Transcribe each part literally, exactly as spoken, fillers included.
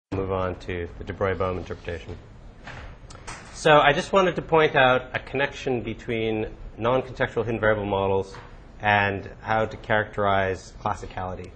Move on to the de Broglie-Bohm interpretation. So I just wanted to point out a connection between non-contextual hidden variable models and how to characterize classicality.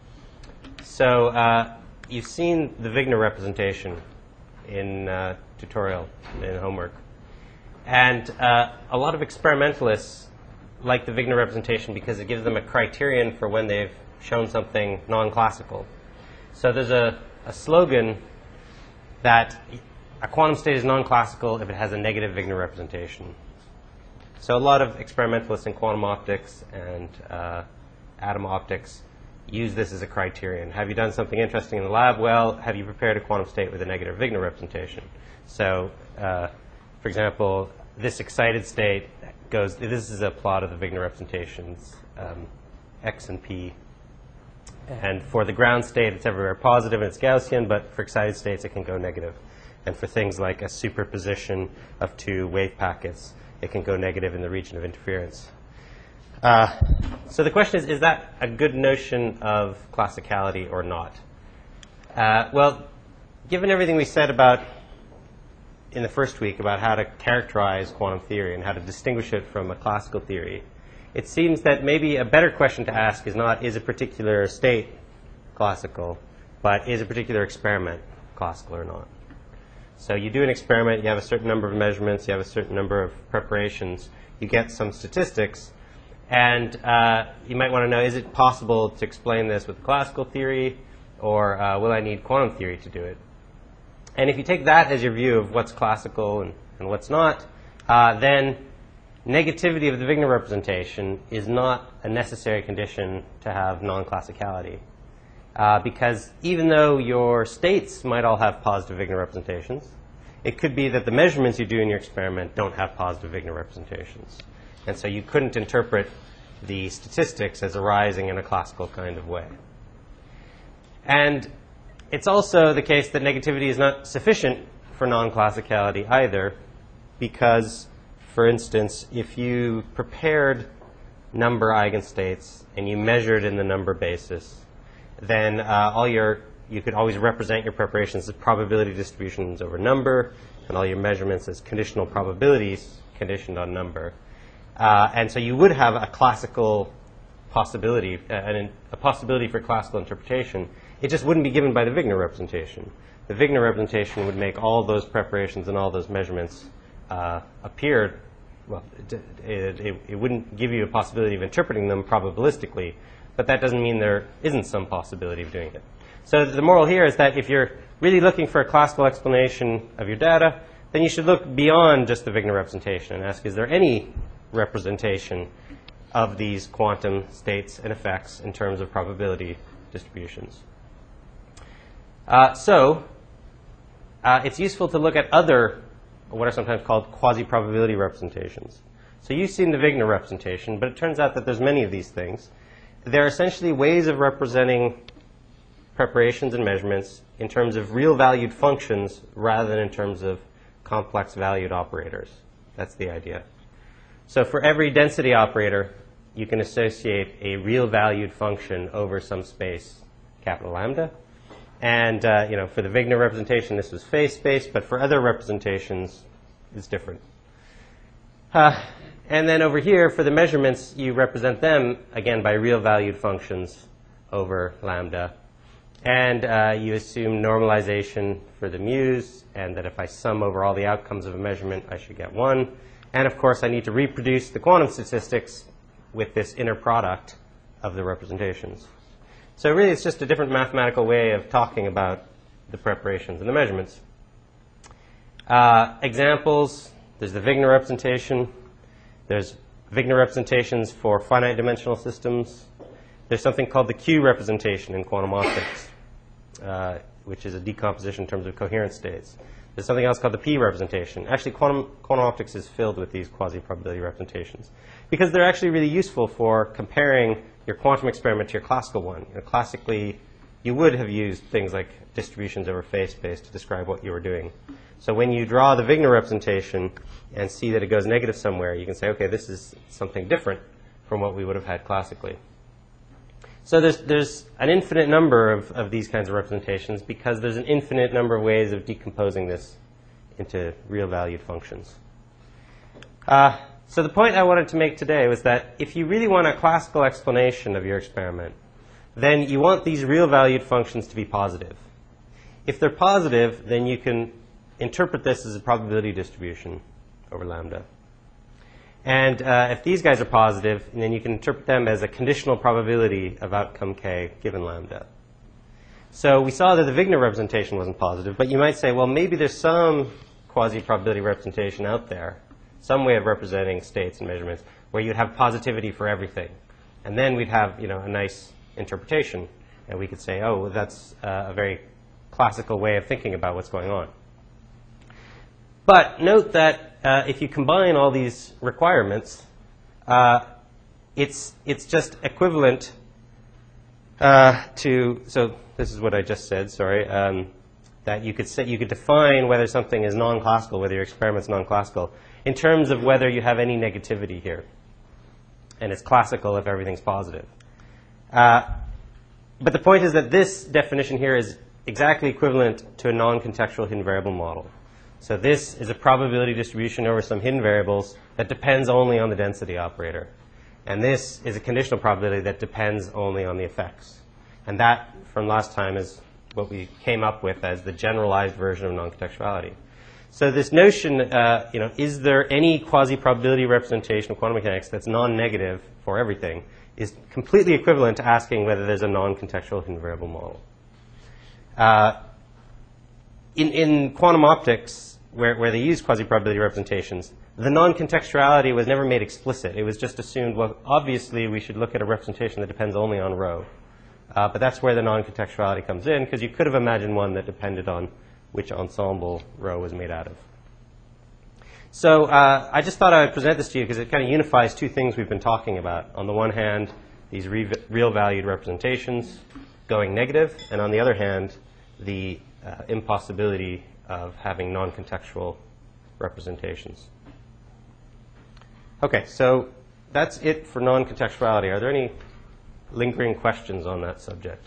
So uh, you've seen the Wigner representation in uh, tutorial, in homework. And uh, a lot of experimentalists like the Wigner representation because it gives them a criterion for when they've shown something non-classical. So there's a a slogan that a quantum state is non-classical if it has a negative Wigner representation. So a lot of experimentalists in quantum optics and uh, atom optics use this as a criterion. Have you done something interesting in the lab? Well, have you prepared a quantum state with a negative Wigner representation? So, uh, for example, this excited state goes, this is a plot of the Wigner representations, um, X and P. And for the ground state, it's everywhere positive and it's Gaussian, but for excited states, it can go negative. And for things like a superposition of two wave packets, it can go negative in the region of interference. Uh, so the question is, is that a good notion of classicality or not? Uh, well, given everything we said about in the first week about how to characterize quantum theory and how to distinguish it from a classical theory, it seems that maybe a better question to ask is not, is a particular state classical, but is a particular experiment classical or not? So you do an experiment, you have a certain number of measurements, you have a certain number of preparations, you get some statistics, and uh, you might want to know, is it possible to explain this with classical theory, or uh, will I need quantum theory to do it? And if you take that as your view of what's classical and, and what's not, uh, then negativity of the Wigner representation is not a necessary condition to have non-classicality. Uh, because even though your states might all have positive Wigner representations, it could be that the measurements you do in your experiment don't have positive Wigner representations. And so you couldn't interpret the statistics as arising in a classical kind of way. And it's also the case that negativity is not sufficient for non-classicality either, because for instance, if you prepared number eigenstates and you measured in the number basis, then uh, all your you could always represent your preparations as probability distributions over number, and all your measurements as conditional probabilities conditioned on number. Uh, and so you would have a classical possibility, uh, an, a possibility for classical interpretation. It just wouldn't be given by the Wigner representation. The Wigner representation would make all those preparations and all those measurements uh, appear. Well, it, it, it, it wouldn't give you a possibility of interpreting them probabilistically, but that doesn't mean there isn't some possibility of doing it. So the moral here is that if you're really looking for a classical explanation of your data, then you should look beyond just the Wigner representation and ask, is there any representation of these quantum states and effects in terms of probability distributions? Uh, so uh, it's useful to look at other what are sometimes called quasi-probability representations. So you've seen the Wigner representation, but it turns out that there's many of these things. They're essentially ways of representing preparations and measurements in terms of real-valued functions rather than in terms of complex valued operators. That's the idea. So for every density operator, you can associate a real-valued function over some space, capital lambda. And uh, you know, for the Wigner representation, this was phase space, but for other representations, it's different. Uh, and then over here, for the measurements, you represent them, again, by real-valued functions over lambda. And uh, you assume normalization for the mu's, and that if I sum over all the outcomes of a measurement, I should get one. And of course, I need to reproduce the quantum statistics with this inner product of the representations. So really, it's just a different mathematical way of talking about the preparations and the measurements. Uh, examples, there's the Wigner representation. There's Wigner representations for finite dimensional systems. There's something called the Q representation in quantum optics, uh, which is a decomposition in terms of coherent states. There's something else called the P representation. Actually, quantum, quantum optics is filled with these quasi-probability representations because they're actually really useful for comparing your quantum experiment to your classical one. You know, classically, you would have used things like distributions over phase space to describe what you were doing. So when you draw the Wigner representation and see that it goes negative somewhere, you can say, okay, this is something different from what we would have had classically. So there's, there's an infinite number of, of these kinds of representations because there's an infinite number of ways of decomposing this into real-valued functions. Uh, so the point I wanted to make today was that if you really want a classical explanation of your experiment, then you want these real-valued functions to be positive. If they're positive, then you can interpret this as a probability distribution over lambda. And uh, if these guys are positive, then you can interpret them as a conditional probability of outcome k given lambda. So we saw that the Wigner representation wasn't positive, but you might say, well, maybe there's some quasi-probability representation out there, some way of representing states and measurements where you'd have positivity for everything. And then we'd have, you know, a nice interpretation. And we could say, oh, well, that's uh, a very classical way of thinking about what's going on. But note that uh, if you combine all these requirements, uh, it's, it's just equivalent uh, to, so this is what I just said, sorry, um, that you could, say, you could define whether something is non-classical, whether your experiment's non-classical, in terms of whether you have any negativity here. And it's classical if everything's positive. Uh, but the point is that this definition here is exactly equivalent to a non-contextual hidden variable model. So this is a probability distribution over some hidden variables that depends only on the density operator. And this is a conditional probability that depends only on the effects. And that, from last time, is what we came up with as the generalized version of non-contextuality. So this notion, uh, you know, is there any quasi-probability representation of quantum mechanics that's non-negative for everything, is completely equivalent to asking whether there's a non-contextual hidden variable model. Uh, in, in quantum optics, where, where they use quasi-probability representations, the non-contextuality was never made explicit. It was just assumed, well, obviously we should look at a representation that depends only on rho. Uh, but that's where the non-contextuality comes in, because you could have imagined one that depended on which ensemble rho was made out of. So uh, I just thought I would present this to you because it kind of unifies two things we've been talking about. On the one hand, these re real-valued representations going negative, and on the other hand, the uh, impossibility of having non-contextual representations. Okay, so that's it for non-contextuality. Are there any lingering questions on that subject?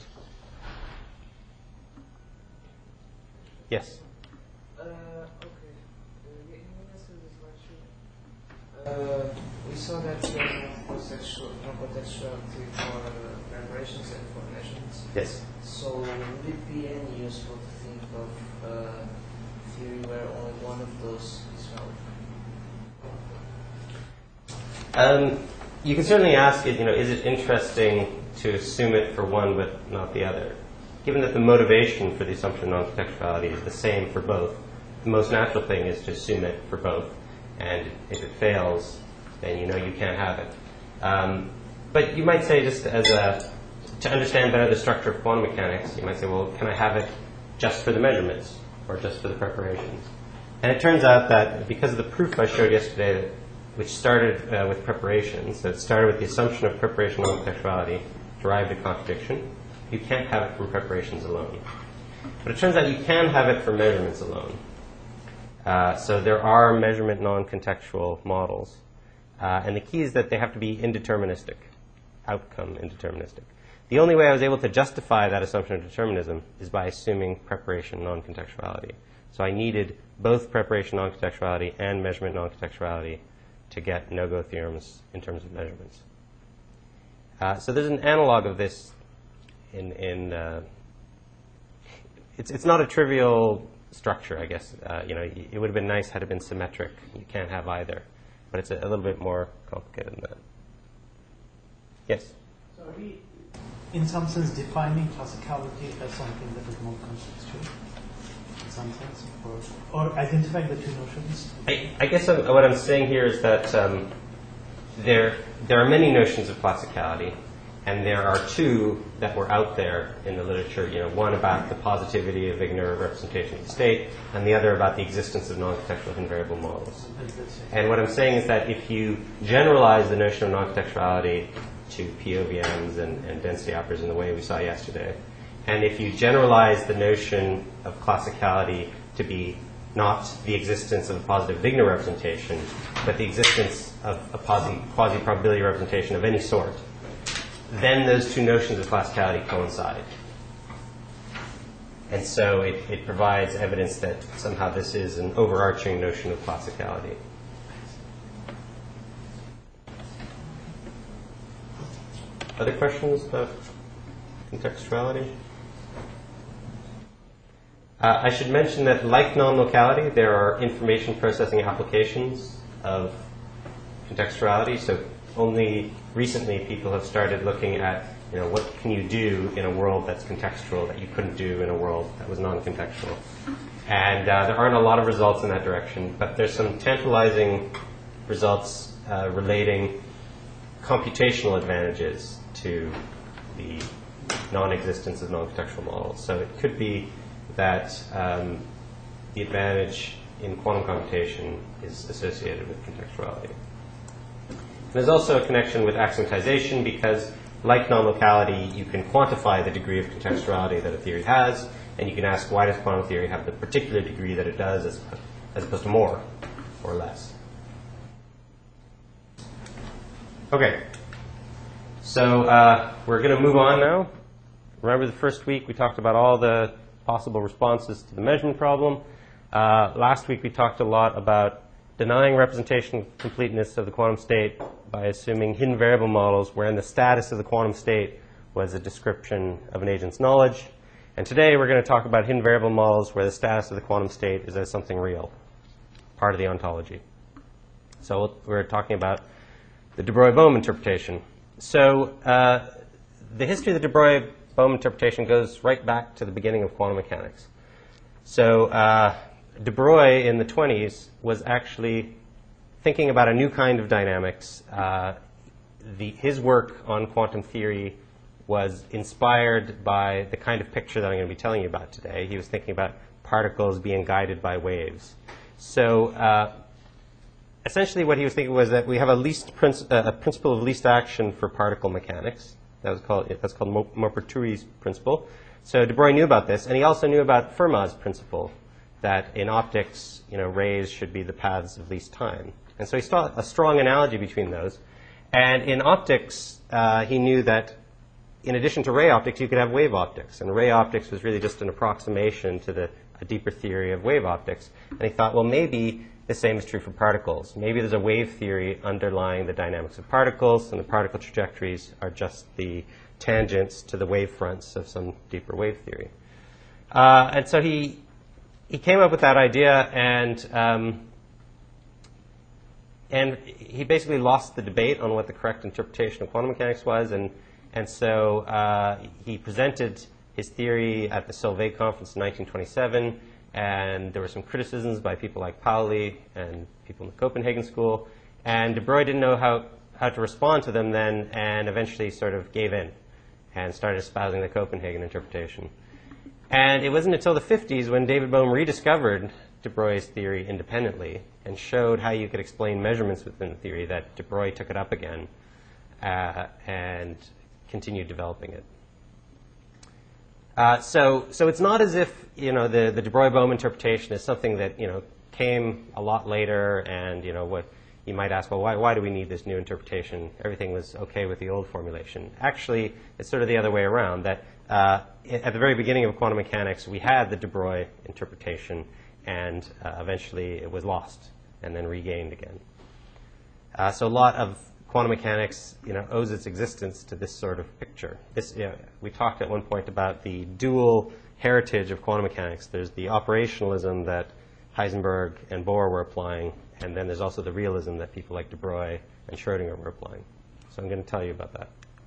Yes? Uh, okay. Uh, in the rest of this lecture, uh, we saw that you have non-contextual, non-contextuality for uh, preparations and for measurements. Yes. So would it be any useful to think of uh, theory where only one of those is valid? Um, you can certainly ask it, you know, is it interesting to assume it for one but not the other? Given that the motivation for the assumption of non-contextuality is the same for both, the most natural thing is to assume it for both. And if it fails, then you know you can't have it. Um, but you might say, just as a, to understand better the structure of quantum mechanics, you might say, well, can I have it just for the measurements or just for the preparations? And it turns out that because of the proof I showed yesterday, that, which started uh, with preparations, so it started with the assumption of preparation non-contextuality, derived a contradiction. You can't have it from preparations alone. But it turns out you can have it for measurements alone. Uh, so there are measurement non-contextual models. Uh, and the key is that they have to be indeterministic, outcome indeterministic. The only way I was able to justify that assumption of determinism is by assuming preparation non-contextuality. So I needed both preparation non-contextuality and measurement non-contextuality to get no-go theorems in terms of measurements. Uh, so there's an analog of this in, in uh, it's, it's not a trivial structure, I guess. Uh, you know, it would have been nice had it been symmetric. You can't have either. But it's a, a little bit more complicated than that. Yes? So are we, in some sense, defining classicality as something that is more contextual, in some sense? Or, or identifying the two notions? I, I guess I'm, what I'm saying here is that um, there, there are many notions of classicality. And there are two that were out there in the literature, you know, one about the positivity of Wigner representation of the state, and the other about the existence of non-contextual hidden variable models. And what I'm saying is that if you generalize the notion of non-contextuality to P O V Ms and, and density operators in the way we saw yesterday, and if you generalize the notion of classicality to be not the existence of a positive Wigner representation, but the existence of a quasi-probability representation of any sort, then those two notions of classicality coincide. And so it, it provides evidence that somehow this is an overarching notion of classicality. Other questions about contextuality? Uh, I should mention that, like non-locality, there are information processing applications of contextuality. So only recently people have started looking at, you know, what can you do in a world that's contextual that you couldn't do in a world that was non-contextual. And uh, there aren't a lot of results in that direction, but there's some tantalizing results uh, relating computational advantages to the non-existence of non-contextual models. So it could be that um, the advantage in quantum computation is associated with contextuality. There's also a connection with axiomatization because, like non-locality, you can quantify the degree of contextuality that a theory has, and you can ask, why does quantum theory have the particular degree that it does as, as opposed to more or less? Okay. So uh, we're going to move on now. Remember the first week we talked about all the possible responses to the measurement problem. Uh, last week we talked a lot about denying representation completeness of the quantum state by assuming hidden variable models wherein the status of the quantum state was a description of an agent's knowledge. And today we're going to talk about hidden variable models where the status of the quantum state is as something real, part of the ontology. So we're talking about the de Broglie-Bohm interpretation. So uh, the history of the de Broglie-Bohm interpretation goes right back to the beginning of quantum mechanics. So uh, de Broglie in the twenties was actually thinking about a new kind of dynamics. Uh, the, his work on quantum theory was inspired by the kind of picture that I'm going to be telling you about today. He was thinking about particles being guided by waves. So uh, essentially what he was thinking was that we have a, least princi uh, a principle of least action for particle mechanics. That was called, that's called Maupertuis's principle. So de Broglie knew about this, and he also knew about Fermat's principle, that in optics, you know, rays should be the paths of least time. And so he saw a strong analogy between those. And in optics, uh, he knew that in addition to ray optics, you could have wave optics. And ray optics was really just an approximation to the, a deeper theory of wave optics. And he thought, well, maybe the same is true for particles. Maybe there's a wave theory underlying the dynamics of particles, and the particle trajectories are just the tangents to the wave fronts of some deeper wave theory. Uh, and so he, he came up with that idea, and, um, and he basically lost the debate on what the correct interpretation of quantum mechanics was. And, and so uh, he presented his theory at the Solvay conference in nineteen twenty-seven. And there were some criticisms by people like Pauli and people in the Copenhagen School. And de Broglie didn't know how, how to respond to them then, and eventually sort of gave in and started espousing the Copenhagen interpretation. And it wasn't until the fifties when David Bohm rediscovered de Broglie's theory independently and showed how you could explain measurements within the theory that de Broglie took it up again uh, and continued developing it. Uh, so, so it's not as if, you know, the, the de Broglie-Bohm interpretation is something that, you know, came a lot later, and, you know, what you might ask, well, why, why do we need this new interpretation? Everything was okay with the old formulation. Actually, it's sort of the other way around, that uh, at the very beginning of quantum mechanics, we had the de Broglie interpretation, and uh, eventually it was lost and then regained again. Uh, so a lot of quantum mechanics, you know, owes its existence to this sort of picture. This, you know, we talked at one point about the dual heritage of quantum mechanics. There's the operationalism that Heisenberg and Bohr were applying, and then there's also the realism that people like de Broglie and Schrödinger were applying. So I'm going to tell you about that.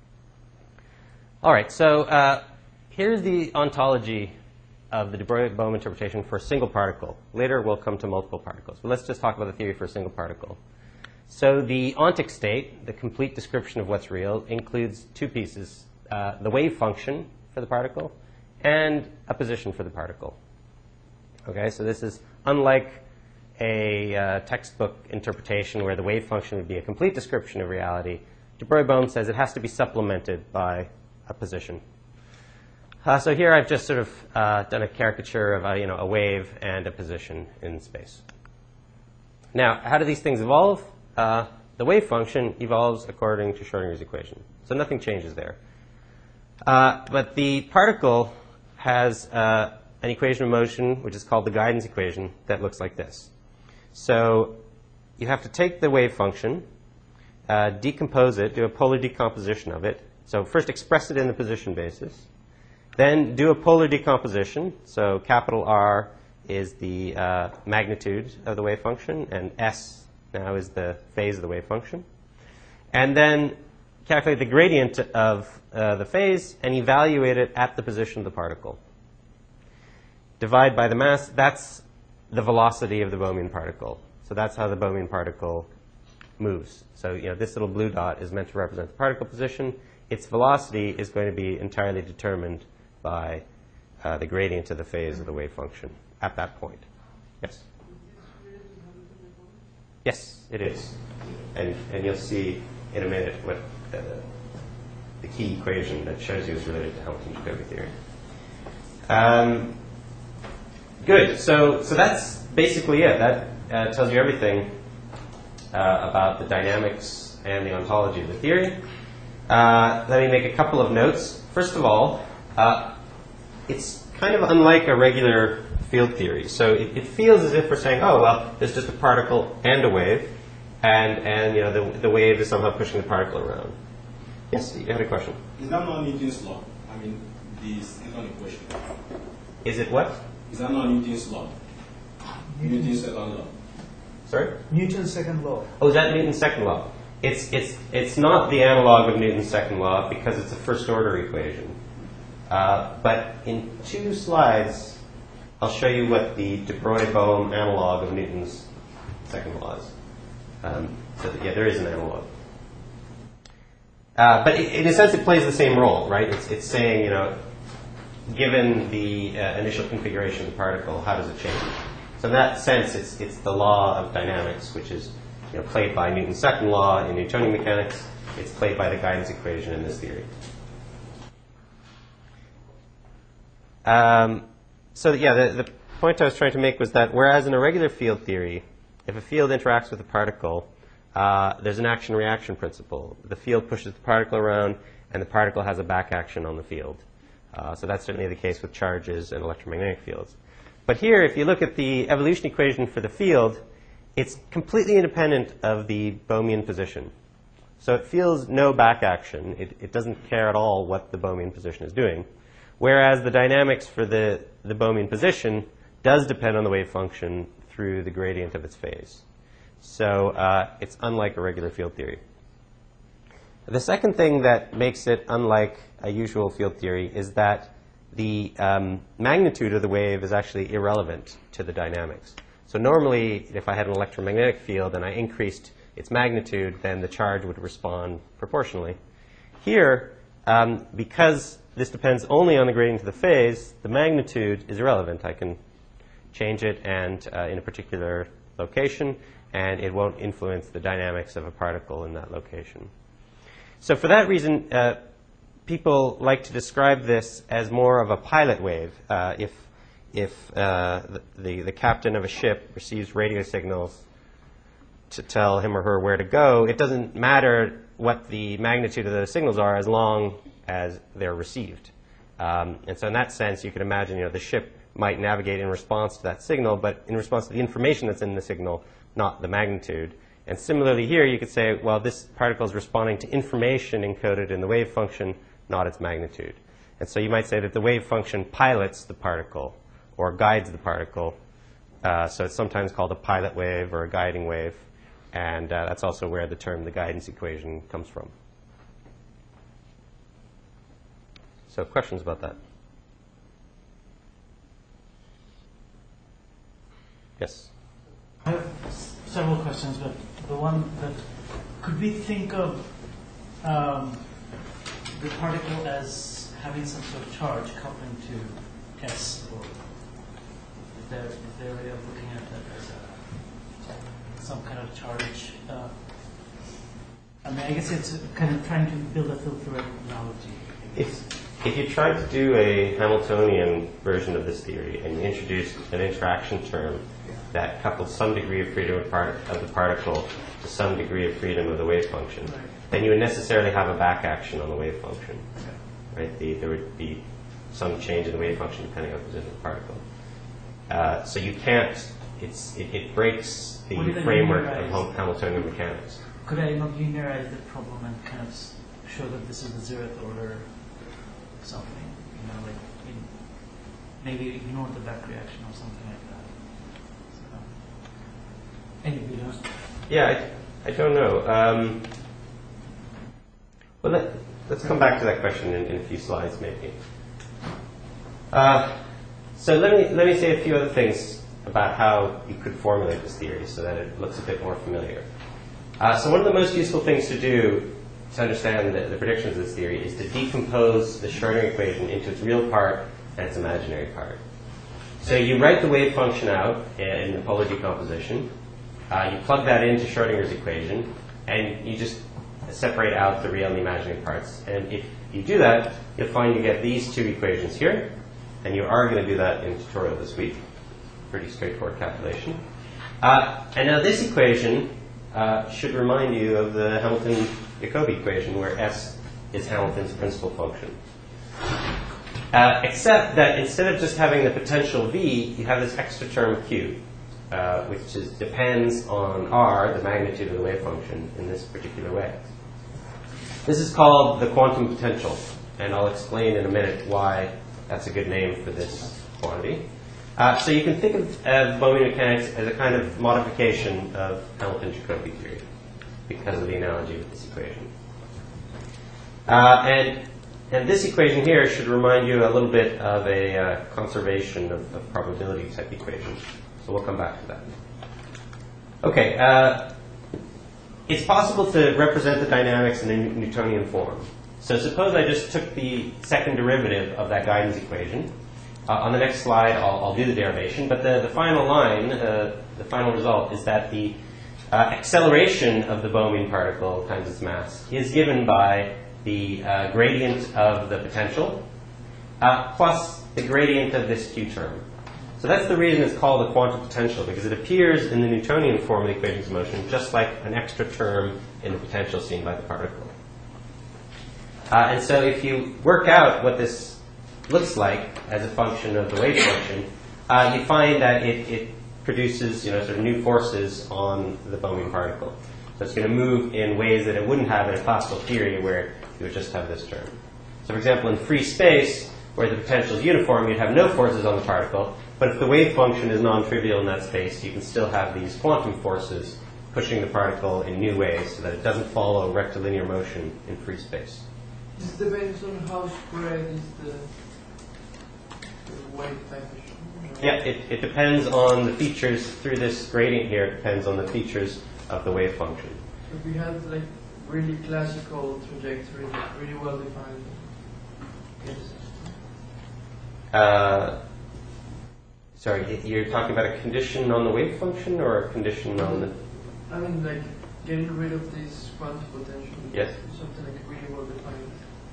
All right, so uh, here's the ontology of the de Broglie-Bohm interpretation for a single particle. Later we'll come to multiple particles, but let's just talk about the theory for a single particle. So the ontic state, the complete description of what's real, includes two pieces, uh, the wave function for the particle and a position for the particle. Okay, so this is unlike a uh, textbook interpretation where the wave function would be a complete description of reality. De Broglie-Bohm says it has to be supplemented by a position. Uh, so here I've just sort of uh, done a caricature of a, you know, a wave and a position in space. Now, how do these things evolve? Uh, the wave function evolves according to Schrödinger's equation. So nothing changes there. Uh, but the particle has uh, an equation of motion, which is called the guidance equation, that looks like this. So you have to take the wave function, uh, decompose it, do a polar decomposition of it. So first express it in the position basis. Then do a polar decomposition. So capital R is the uh, magnitude of the wave function, and S now is the phase of the wave function. And then calculate the gradient of uh, the phase and evaluate it at the position of the particle. Divide by the mass. That's the velocity of the Bohmian particle. So that's how the Bohmian particle moves. So you know, this little blue dot is meant to represent the particle position. Its velocity is going to be entirely determined by uh, the gradient of the phase of the wave function at that point. Yes? Yes, it is. And, and you'll see in a minute what uh, the key equation that shows you is related to Hamilton-Jacobi theory. Um, good. So, so that's basically it. That uh, tells you everything uh, about the dynamics and the ontology of the theory. Uh, let me make a couple of notes. First of all, uh, it's kind of unlike a regular field theory. So it, it feels as if we're saying, oh, well, there's just a particle and a wave, and, and you know, the, the wave is somehow pushing the particle around. Yes, you had a question? Is that not Newton's law? I mean, the second equation. Is it what? Is that not Newton's law? Newton's second law. Sorry? Newton's second law. Oh, is that Newton's second law? It's, it's, it's not the analog of Newton's second law because it's a first order equation. Uh, but in two slides, I'll show you what the de Broglie-Bohm analog of Newton's second law is. Um, so that, yeah, there is an analog. Uh, but it, in a sense, it plays the same role, right? It's, it's saying, you know, given the uh, initial configuration of the particle, how does it change? So in that sense, it's, it's the law of dynamics, which is you know, played by Newton's second law in Newtonian mechanics. It's played by the guidance equation in this theory. Um, so yeah, the, the point I was trying to make was that whereas in a regular field theory, if a field interacts with a particle, uh, there's an action-reaction principle. The field pushes the particle around, and the particle has a back action on the field. Uh, so that's certainly the case with charges and electromagnetic fields. But here, if you look at the evolution equation for the field, it's completely independent of the Bohmian position. So it feels no back action. It, it doesn't care at all what the Bohmian position is doing. Whereas the dynamics for the, the Bohmian position does depend on the wave function through the gradient of its phase. So uh, it's unlike a regular field theory. The second thing that makes it unlike a usual field theory is that the um, magnitude of the wave is actually irrelevant to the dynamics. So normally, if I had an electromagnetic field and I increased its magnitude, then the charge would respond proportionally. Here, um, because this depends only on the gradient of the phase, the magnitude is irrelevant. I can change it and uh, in a particular location, and it won't influence the dynamics of a particle in that location. So for that reason, uh, people like to describe this as more of a pilot wave. Uh, if if uh, the, the, the captain of a ship receives radio signals to tell him or her where to go, it doesn't matter what the magnitude of those signals are as long as they're received. Um, and so in that sense, you could imagine you know, the ship might navigate in response to that signal, but in response to the information that's in the signal, not the magnitude. And similarly here, you could say, well, this particle is responding to information encoded in the wave function, not its magnitude. And so you might say that the wave function pilots the particle or guides the particle. Uh, so it's sometimes called a pilot wave or a guiding wave. And uh, that's also where the term the guidance equation comes from. So questions about that? Yes? I have s- several questions, but the one that could we think of um, the particle as having some sort of charge coupling to S, or is there, is there a way of looking at that as a, some kind of charge? Uh, I mean, I guess it's kind of trying to build a field theoretic analogy. If, if you tried to do a Hamiltonian version of this theory and you introduced an interaction term that coupled some degree of freedom of, part of the particle to some degree of freedom of the wave function, Right. then you would necessarily have a back action on the wave function. Right? The, there would be some change in the wave function depending on the position of the particle. Uh, so you can't, it's, it, it breaks the What if I framework of linearize? Ham- Hamiltonian mechanics. Could I not linearize the problem and kind of s- show that this is the zeroth order something? You know, like in, maybe ignore the back reaction or something like that. So, anyway, you know. Yeah, I, I don't know. Um, well, let, let's come back to that question in, in a few slides, maybe. Uh, so let me let me say a few other things about how you could formulate this theory so that it looks a bit more familiar. Uh, so one of the most useful things to do to understand the, the predictions of this theory is to decompose the Schrödinger equation into its real part and its imaginary part. So you write the wave function out in the polar decomposition. Uh, you plug that into Schrödinger's equation, and you just separate out the real and the imaginary parts. And if you do that, you'll find you get these two equations here. And you are going to do that in a tutorial this week. Pretty straightforward calculation. Uh, and now this equation uh, should remind you of the Hamilton-Jacobi equation, where S is Hamilton's principal function. Uh, except that instead of just having the potential V, you have this extra term Q, uh, which is, depends on R, the magnitude of the wave function, in this particular way. This is called the quantum potential, and I'll explain in a minute why that's a good name for this quantity. Uh, so you can think of uh, Bohmian mechanics as a kind of modification of Hamilton-Jacobi theory because of the analogy with this equation. Uh, and, and this equation here should remind you a little bit of a uh, conservation of, of probability type equation. So we'll come back to that. Okay, uh, it's possible to represent the dynamics in a Newtonian form. So suppose I just took the second derivative of that guidance equation. Uh, on the next slide, I'll, I'll do the derivation, but the, the final line, uh, the final result, is that the uh, acceleration of the Bohmian particle times its mass is given by the uh, gradient of the potential uh, plus the gradient of this Q term. So that's the reason it's called a quantum potential, because it appears in the Newtonian form of the equations of motion just like an extra term in the potential seen by the particle. Uh, and so if you work out what this looks like as a function of the wave function, uh, you find that it, it produces, you know, sort of new forces on the Bohmian particle. So it's going to move in ways that it wouldn't have in a classical theory where you would just have this term. So for example, in free space, where the potential is uniform, you'd have no forces on the particle. But if the wave function is non-trivial in that space, you can still have these quantum forces pushing the particle in new ways so that it doesn't follow rectilinear motion in free space. This depends on how spread is the, the wave dimension. Yeah, it, it depends on the features through this gradient here. It depends on the features of the wave function. So if we had like really classical trajectory, like really well defined, yes. Uh, sorry, you're talking about a condition on the wave function or a condition on the... I mean, like getting rid of this quantum potential. Yes. Something like really well defined.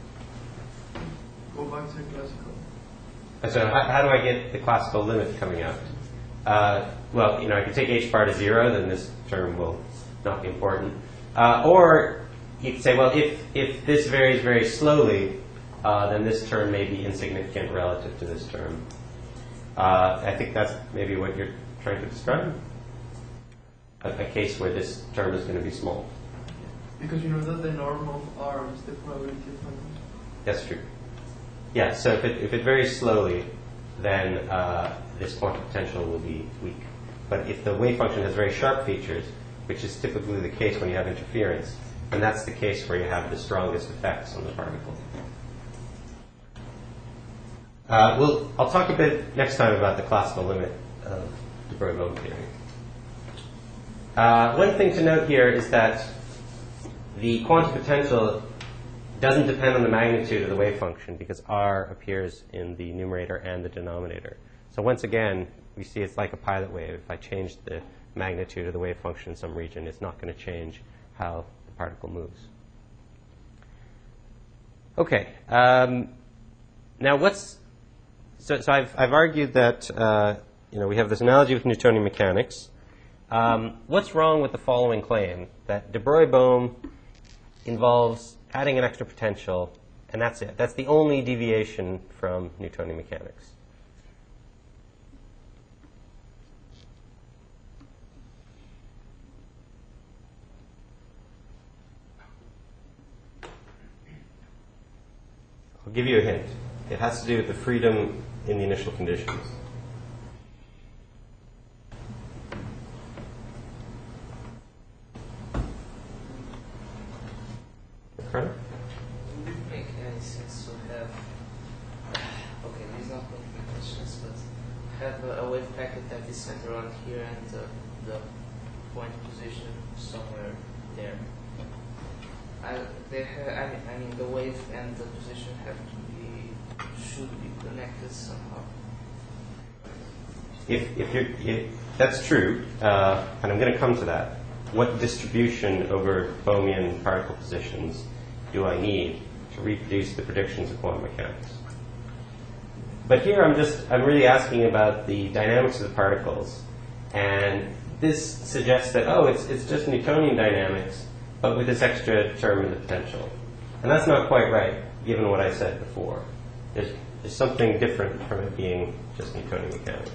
Go back to the classical. So how, how do I get the classical limit coming out? Uh, well, you know, I can take h bar to zero, then this term will not be important. Uh, or you could say, well, if, if this varies very slowly, uh, then this term may be insignificant relative to this term. Uh, I think that's maybe what you're trying to describe. A, a case where this term is going to be small. Because you know that the norm of R is the probability of momentum. That's true. Yeah, so if it, if it varies slowly, then uh, this quantum potential will be weak. But if the wave function has very sharp features, which is typically the case when you have interference, then that's the case where you have the strongest effects on the particle. Uh, we'll, I'll talk a bit next time about the classical limit of de Broglie theory. Uh, one thing to note here is that the quantum potential doesn't depend on the magnitude of the wave function because R appears in the numerator and the denominator. So once again, we see it's like a pilot wave. If I change the magnitude of the wave function in some region, it's not going to change how the particle moves. Okay. Um, now what's... So, so I've, I've argued that uh, you know, we have this analogy with Newtonian mechanics. Um, what's wrong with the following claim? That de Broglie-Bohm involves adding an extra potential, and that's it. That's the only deviation from Newtonian mechanics. I'll give you a hint. It has to do with the freedom in the initial conditions. Right? It wouldn't make any sense to have, okay, these are not complete questions, but have a, a wave packet that is centered around here and the, the point position somewhere there. I, they ha I, mean, I mean, the wave and the position have to be, should be connected somehow. If, if you're, if that's true, uh, and I'm going to come to that, what distribution over Bohmian particle positions do I need to reproduce the predictions of quantum mechanics? But here I'm just, I'm really asking about the dynamics of the particles. And this suggests that, oh, it's, it's just Newtonian dynamics, but with this extra term in the potential. And that's not quite right, given what I said before. There's, there's something different from it being just Newtonian mechanics.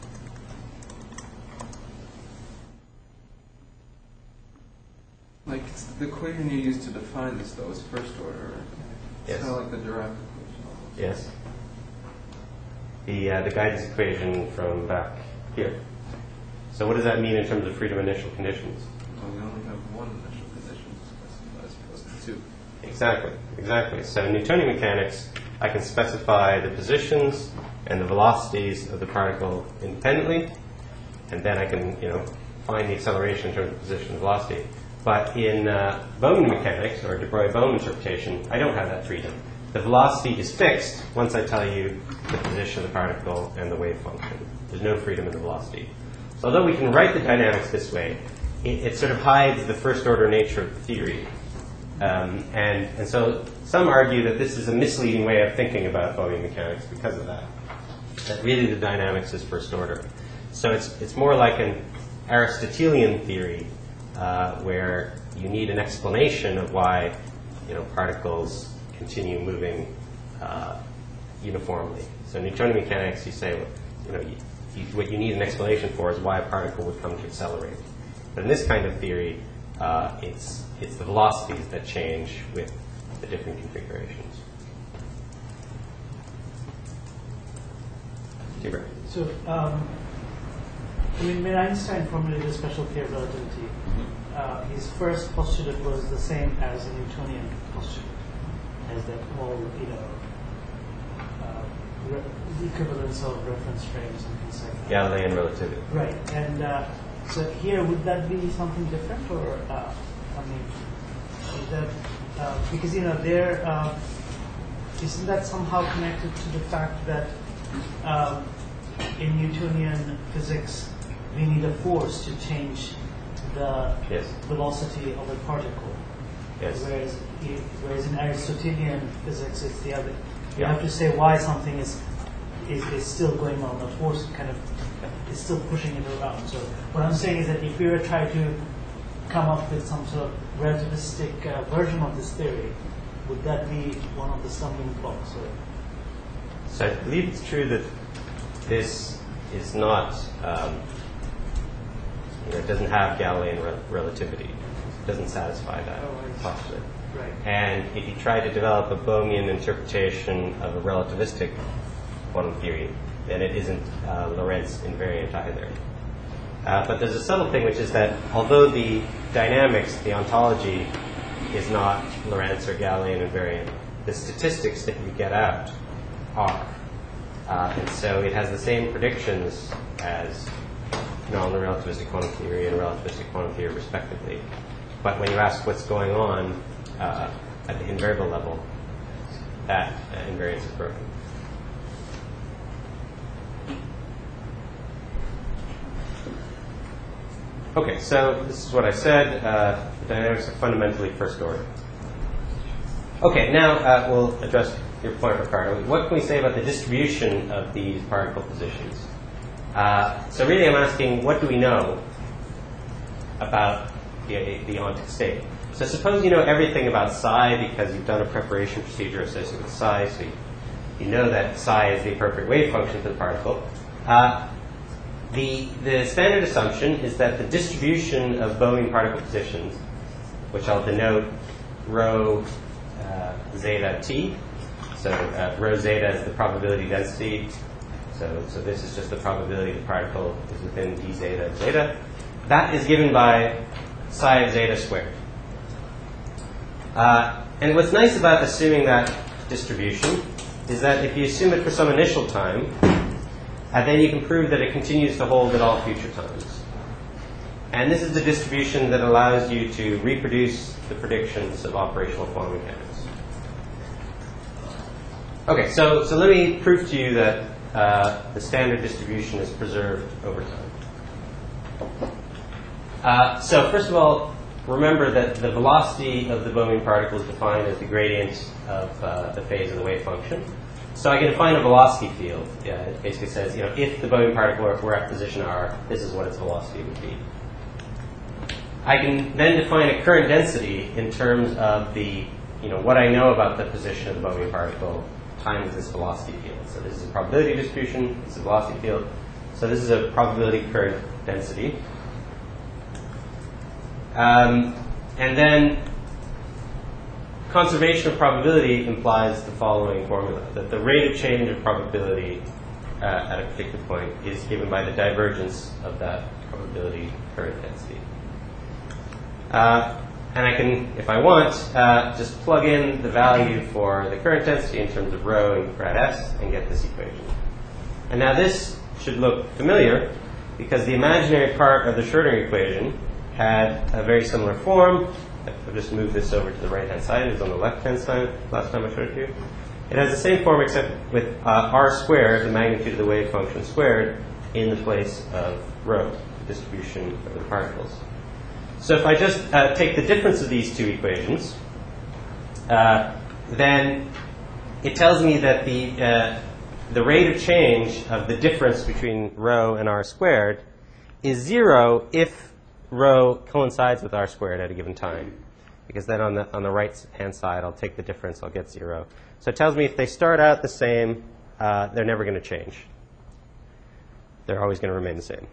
Like, it's the equation you use to define this, though, is first order. It's Yes. kind of like the Dirac equation. almost. Yes. The, uh, the guidance equation from back here. So what does that mean in terms of freedom initial conditions? Well, we only have one initial condition to specify as opposed to two. Exactly, exactly. So in Newtonian mechanics, I can specify the positions and the velocities of the particle independently, and then I can, you know, find the acceleration in terms of position and velocity. But in uh, Bohmian mechanics, or de Broglie-Bohm interpretation, I don't have that freedom. The velocity is fixed once I tell you the position of the particle and the wave function. There's no freedom in the velocity. So although we can write the dynamics this way, it, it sort of hides the first order nature of the theory. Um, and, and so some argue that this is a misleading way of thinking about Bohmian mechanics because of that. That really the dynamics is first order. So it's, it's more like an Aristotelian theory uh, where you need an explanation of why, you know, particles continue moving uh, uniformly. So in Newtonian mechanics, you say, well, you know, you, you, what you need an explanation for is why a particle would come to accelerate. But in this kind of theory, uh, it's it's the velocities that change with the different configurations. Hubert. So, um, I mean, when Einstein formulated special K relativity, uh, his first postulate was the same as the Newtonian postulate, as that whole, you know, uh, re- the equivalence of reference frames and things like that. Galilean relativity. Right, and uh, so here, would that be something different, or uh, I mean, is that uh, because you know there uh, isn't that somehow connected to the fact that um, in Newtonian physics we need a force to change the Yes. velocity of a particle, Yes. whereas i- whereas in Aristotelian physics it's the other. You Yeah. have to say why something is is, is still going on. The force kind of is still pushing it around. So what I'm saying is that if we were trying to come up with some sort of relativistic uh, version of this theory, would that be one of the stumbling blocks? Or? So I believe it's true that this is not, um, you know, it doesn't have Galilean re- relativity. It doesn't satisfy that Oh, I see. postulate. Right. And if you try to develop a Bohmian interpretation of a relativistic quantum theory, then it isn't uh, Lorentz invariant either. Uh, but there's a subtle thing, which is that although the dynamics, the ontology, is not Lorentz or Galilean invariant, the statistics that you get out are. Uh, and so it has the same predictions as non-relativistic quantum theory and relativistic quantum theory, respectively. But when you ask what's going on uh, at the invariable level, that uh, invariance is broken. Okay, so this is what I said. Uh, the dynamics are fundamentally first order. Okay, now uh, we'll address your point, Ricardo. What can we say about the distribution of these particle positions? Uh, so really I'm asking, what do we know about the, the ontic state? So suppose you know everything about psi because you've done a preparation procedure associated with psi, so you, you know that psi is the appropriate wave function for the particle. Uh, the, the standard assumption is that the distribution of Bohm particle positions, which I'll denote rho uh, zeta t, so uh, rho zeta is the probability density, so, so this is just the probability the particle is within d zeta of zeta. That is given by psi of zeta squared. Uh, and what's nice about assuming that distribution is that if you assume it for some initial time, uh, then you can prove that it continues to hold at all future times. And this is the distribution that allows you to reproduce the predictions of operational quantum mechanics. Okay, so, so let me prove to you that uh, the standard distribution is preserved over time. Uh, so first of all, remember that the velocity of the Bohm particle is defined as the gradient of uh, the phase of the wave function. So I can define a velocity field. Yeah, it basically says, you know, if the Bohm particle were, were at position r, this is what its velocity would be. I can then define a current density in terms of the, you know, what I know about the position of the Bohm particle times this velocity field. So this is a probability distribution, this is a velocity field. So this is a probability current density. Um, and then conservation of probability implies the following formula, that the rate of change of probability uh, at a particular point is given by the divergence of that probability current density. Uh, and I can, if I want, uh, just plug in the value for the current density in terms of rho and grad s and get this equation. And now this should look familiar because the imaginary part of the Schrödinger equation had a very similar form. I'll just move this over to the right-hand side. It was on the left-hand side last time I showed it to you. It has the same form except with uh, r squared, the magnitude of the wave function squared, in the place of rho, the distribution of the particles. So if I just uh, take the difference of these two equations, uh, then it tells me that the, uh, the rate of change of the difference between rho and r squared is zero if rho coincides with r squared at a given time. Because then on the, on the right-hand side, I'll take the difference, I'll get zero. So it tells me if they start out the same, uh, they're never going to change. They're always going to remain the same.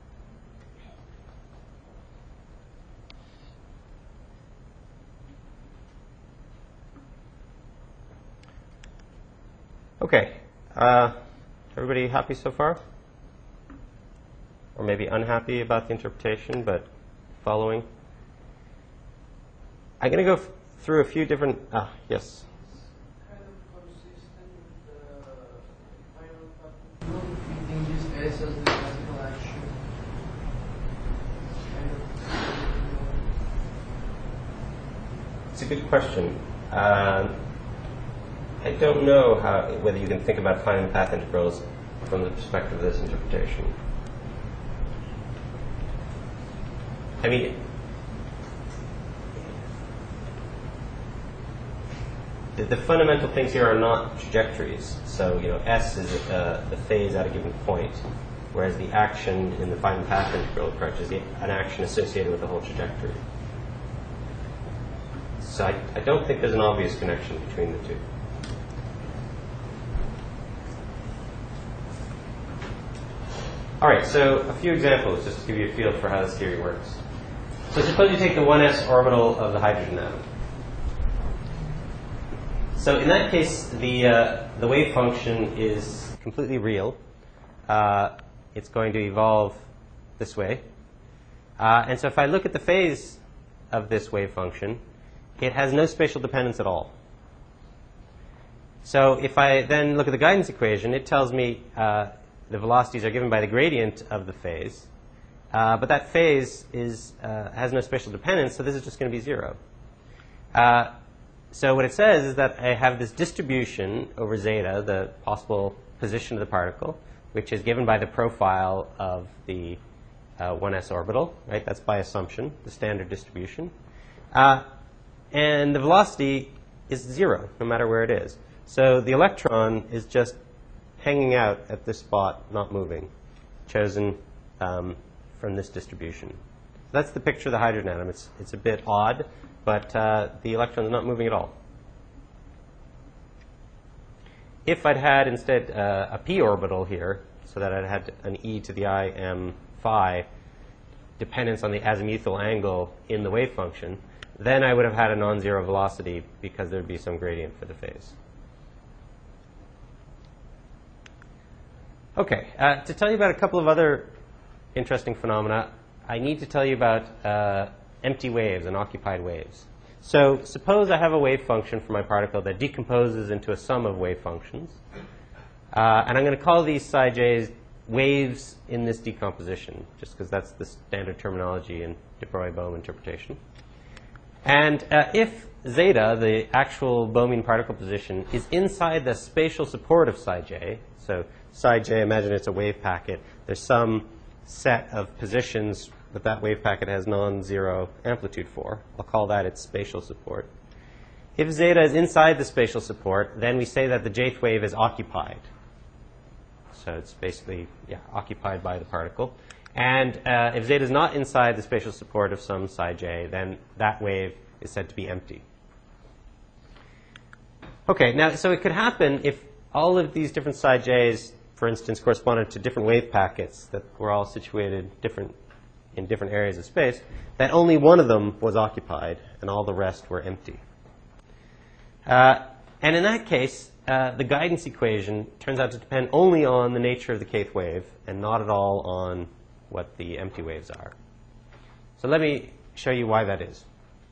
Okay. Uh, everybody happy so far? Or maybe unhappy about the interpretation, but following? I'm going to go f through a few different... Ah, yes? Kind of consistent with the final particle treating this S as the classical action. Kind of, It's a good question. Uh, I don't know how, whether you can think about finite path integrals from the perspective of this interpretation. I mean, the, the fundamental things here are not trajectories. So, you know, S is uh, the phase at a given point, whereas the action in the finite path integral approach is the, an action associated with the whole trajectory. So I, I don't think there's an obvious connection between the two. All right, so a few examples just to give you a feel for how this theory works. So suppose you take the one s orbital of the hydrogen atom. So in that case, the, uh, the wave function is completely real. Uh, it's going to evolve this way. Uh, and so if I look at the phase of this wave function, it has no spatial dependence at all. So if I then look at the guidance equation, it tells me uh, the velocities are given by the gradient of the phase. Uh, but that phase is, uh, has no spatial dependence, so this is just going to be zero. Uh, so what it says is that I have this distribution over zeta, the possible position of the particle, which is given by the profile of the uh, one s orbital. Right? That's by assumption, the standard distribution. Uh, and the velocity is zero, no matter where it is. So the electron is just hanging out at this spot, not moving. chosen um, from this distribution. So that's the picture of the hydrogen atom. It's, it's a bit odd, but uh, the electron is not moving at all. If I'd had instead uh, a p orbital here, so that I'd had an e to the I m phi dependence on the azimuthal angle in the wave function, then I would have had a non-zero velocity because there would be some gradient for the phase. Okay, uh, to tell you about a couple of other interesting phenomena, I need to tell you about uh, empty waves and occupied waves. So suppose I have a wave function for my particle that decomposes into a sum of wave functions. Uh, and I'm going to call these psi j's waves in this decomposition, just because that's the standard terminology in de Broglie-Bohm interpretation. And uh, if zeta, the actual Bohmian particle position, is inside the spatial support of psi j, so psi j, imagine it's a wave packet, there's some set of positions that that wave packet has non-zero amplitude for. I'll call that its spatial support. If zeta is inside the spatial support, then we say that the jth wave is occupied. So it's basically yeah, occupied by the particle. And uh, if zeta is not inside the spatial support of some psi j, then that wave is said to be empty. Okay, now, so it could happen if all of these different psi j's, for instance, corresponded to different wave packets that were all situated different in different areas of space, that only one of them was occupied and all the rest were empty. Uh, and in that case, uh, the guidance equation turns out to depend only on the nature of the kth wave and not at all on what the empty waves are. So let me show you why that is.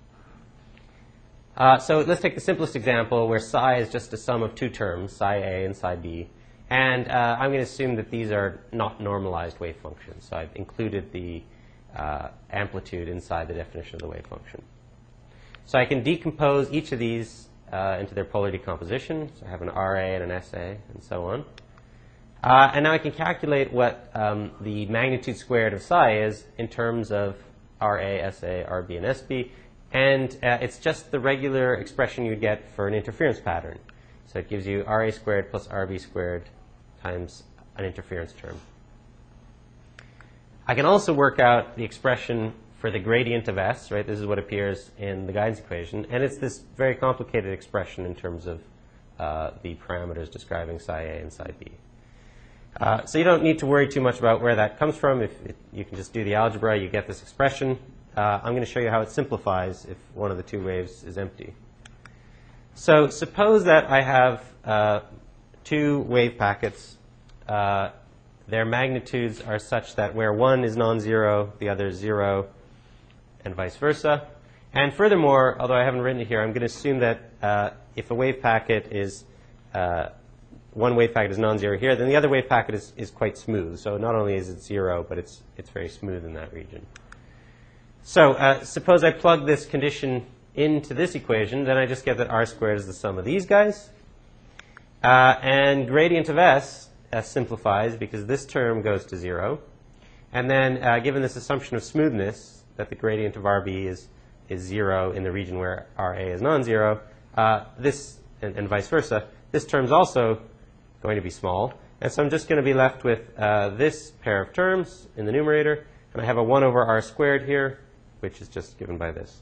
Uh, so let's take the simplest example where psi is just a sum of two terms, psi A and psi B. And uh, I'm going to assume that these are not normalized wave functions. So I've included the uh, amplitude inside the definition of the wave function. So I can decompose each of these uh, into their polar decomposition. So I have an R A and an S A and so on. Uh, and now I can calculate what um, the magnitude squared of psi is in terms of R A, S A, R B, and S B. And uh, it's just the regular expression you'd get for an interference pattern. So it gives you R A squared plus R B squared times an interference term. I can also work out the expression for the gradient of S, right? This is what appears in the guidance equation. And it's this very complicated expression in terms of uh, the parameters describing psi A and psi B. Uh, so you don't need to worry too much about where that comes from. If it, you can just do the algebra, you get this expression. Uh, I'm going to show you how it simplifies if one of the two waves is empty. So suppose that I have uh, two wave packets. Uh, their magnitudes are such that where one is non-zero, the other is zero, and vice versa. And furthermore, although I haven't written it here, I'm going to assume that uh, if a wave packet is, uh, one wave packet is non-zero here, then the other wave packet is, is quite smooth. So not only is it zero, but it's, it's very smooth in that region. So uh, suppose I plug this condition into this equation, then I just get that R squared is the sum of these guys. Uh, and gradient of S, S simplifies because this term goes to zero. And then uh, given this assumption of smoothness, that the gradient of R B is, is zero in the region where R A is non-zero, uh, this, and, and vice versa, this term's also going to be small. And so I'm just going to be left with uh, this pair of terms in the numerator. And I have a one over R squared here, which is just given by this.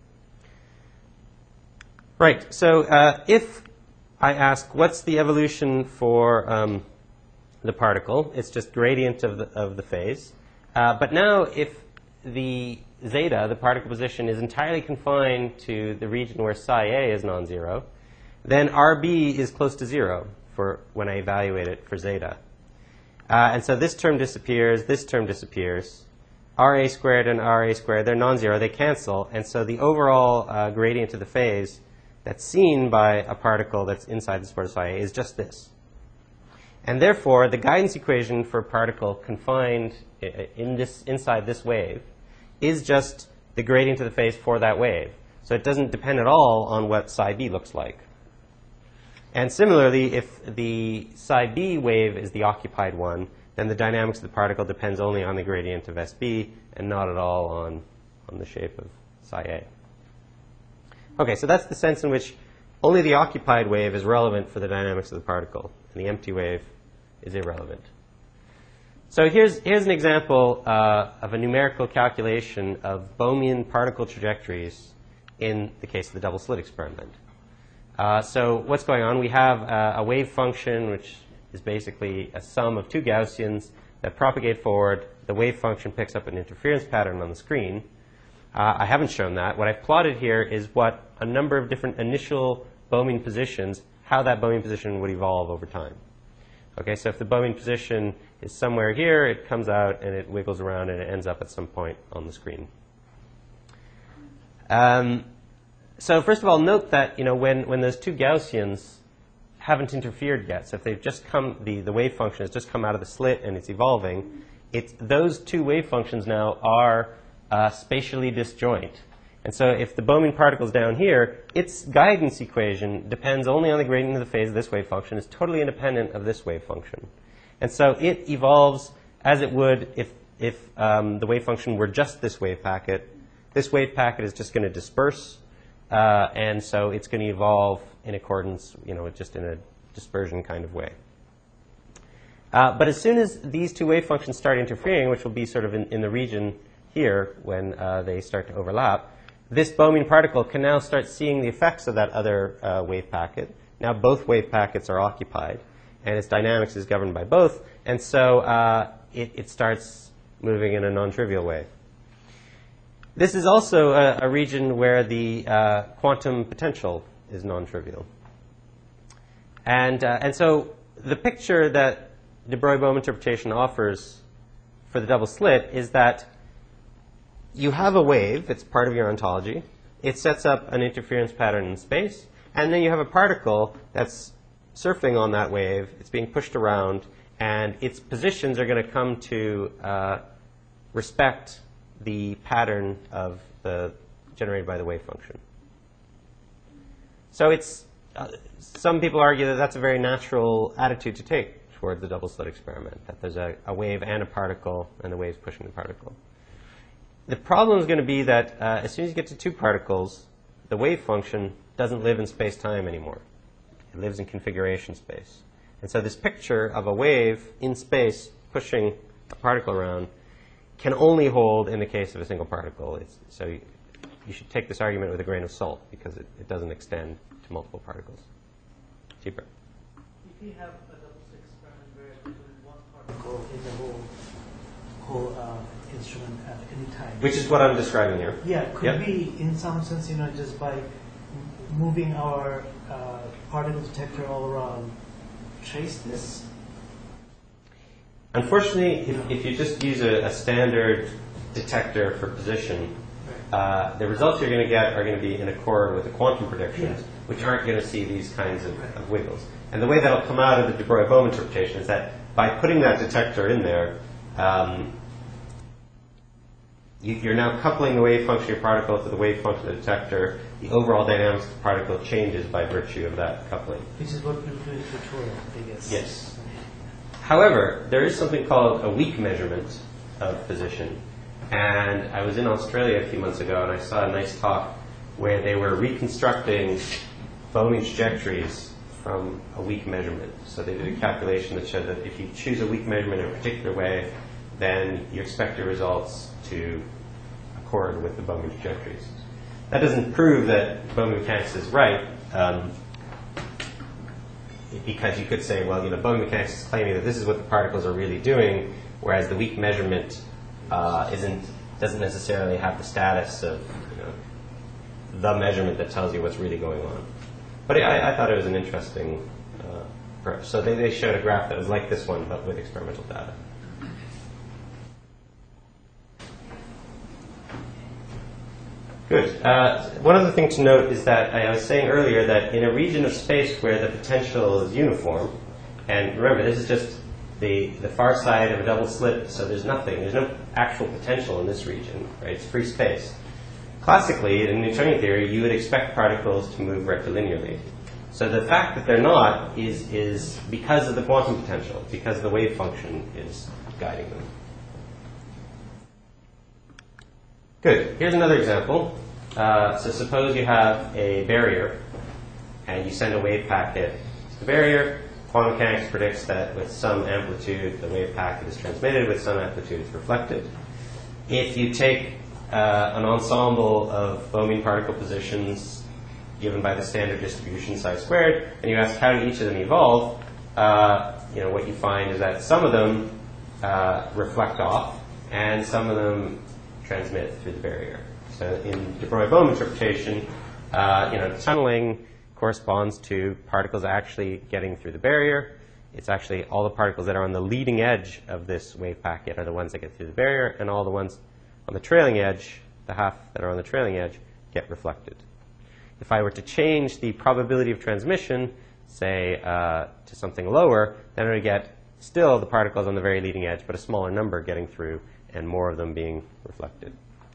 Right, so uh, if I ask what's the evolution for um, the particle, it's just gradient of the, of the phase. Uh, but now if the zeta, the particle position, is entirely confined to the region where psi A is non-zero, then R B is close to zero for when I evaluate it for zeta. Uh, and so this term disappears, this term disappears. R A squared and R A squared, they're non-zero, they cancel. And so the overall uh, gradient of the phase that's seen by a particle that's inside the support of psi A is just this. And therefore, the guidance equation for a particle confined in this, inside this wave is just the gradient of the phase for that wave. So it doesn't depend at all on what psi B looks like. And similarly, if the psi B wave is the occupied one, then the dynamics of the particle depends only on the gradient of S B and not at all on, on the shape of psi A. Okay, so that's the sense in which only the occupied wave is relevant for the dynamics of the particle, and the empty wave is irrelevant. So here's, here's an example uh, of a numerical calculation of Bohmian particle trajectories in the case of the double slit experiment. Uh, so what's going on? We have uh, a wave function, which is basically a sum of two Gaussians that propagate forward. The wave function picks up an interference pattern on the screen. Uh, I haven't shown that. What I've plotted here is what a number of different initial Bohmian positions, how that Bohmian position would evolve over time. Okay, so if the Bohmian position is somewhere here, it comes out and it wiggles around and it ends up at some point on the screen. Um, so first of all, note that you know when, when those two Gaussians haven't interfered yet, so if they've just come, the, the wave function has just come out of the slit and it's evolving, it's, those two wave functions now are uh, spatially disjoint. And so if the Bohmian particle is down here, its guidance equation depends only on the gradient of the phase of this wave function. It's totally independent of this wave function. And so it evolves as it would if, if um, the wave function were just this wave packet. This wave packet is just going to disperse, uh, and so it's going to evolve in accordance, you know, just in a dispersion kind of way. Uh, but as soon as these two wave functions start interfering, which will be sort of in, in the region here when uh, they start to overlap, this Bohmian particle can now start seeing the effects of that other uh, wave packet. Now both wave packets are occupied, and its dynamics is governed by both, and so uh, it, it starts moving in a non-trivial way. This is also a, a region where the uh, quantum potential is non-trivial. And, uh, and so the picture that de Broglie-Bohm interpretation offers for the double slit is that you have a wave, it's part of your ontology, it sets up an interference pattern in space, and then you have a particle that's surfing on that wave, it's being pushed around, and its positions are going to come to uh, respect the pattern of the generated by the wave function. So it's, uh, some people argue that that's a very natural attitude to take towards the double slit experiment, that there's a, a wave and a particle, and the wave's pushing the particle. The problem is going to be that uh, as soon as you get to two particles, the wave function doesn't live in space-time anymore. It lives in configuration space. And so this picture of a wave in space pushing a particle around can only hold in the case of a single particle. It's, so you, you should take this argument with a grain of salt because it, it doesn't extend to multiple particles. Cheaper. If you have a double slit experiment where one particle is a whole, whole uh, instrument at any time. Which is what I'm describing here. Yeah, could Yep. we, in some sense, you know, just by m- moving our uh, particle detector all around, trace this? Unfortunately, if, if you just use a, a standard detector for position, uh, the results you're going to get are going to be in accord with the quantum predictions, Yeah. which aren't going to see these kinds of, of wiggles. And the way that'll come out of the de Broglie-Bohm interpretation is that by putting that detector in there, um, you, you're now coupling the wave function of your particle to the wave function of the detector. The overall dynamics of the particle changes by virtue of that coupling. Which is what we'll do in the tutorial, I guess. Yes. However, there is something called a weak measurement of position. And I was in Australia a few months ago, and I saw a nice talk where they were reconstructing Bohmian trajectories from a weak measurement. So they did a calculation that showed that if you choose a weak measurement in a particular way, then you expect your results to accord with the Bohmian trajectories. That doesn't prove that Bohmian mechanics is right, um, because you could say, well, you know, Bohmian mechanics is claiming that this is what the particles are really doing, whereas the weak measurement uh, isn't doesn't necessarily have the status of, you know, the measurement that tells you what's really going on. But I, I thought it was an interesting uh, approach. So they, they showed a graph that was like this one, but with experimental data. Good. Uh, one other thing to note is that I was saying earlier that in a region of space where the potential is uniform, and remember, this is just the, the far side of a double slit, so there's nothing, there's no actual potential in this region, right? It's free space. Classically, in Newtonian theory, you would expect particles to move rectilinearly. So the fact that they're not is, is because of the quantum potential, because the wave function is guiding them. Good. Here's another example. Uh, so suppose you have a barrier, and you send a wave packet to the barrier. quantum mechanics predicts that with some amplitude, the wave packet is transmitted, with some amplitude, it's reflected. If you take uh, an ensemble of Bohm particle positions given by the standard distribution psi squared, and you ask how did each of them evolve, uh, you know, what you find is that some of them uh, reflect off, and some of them transmit through the barrier. So in de Broglie-Bohm interpretation, uh, you know, tunneling corresponds to particles actually getting through the barrier. It's actually all the particles that are on the leading edge of this wave packet are the ones that get through the barrier, and all the ones on the trailing edge, the half that are on the trailing edge, get reflected. If I were to change the probability of transmission, say, uh, to something lower, then I would get still the particles on the very leading edge, but a smaller number getting through and more of them being reflected.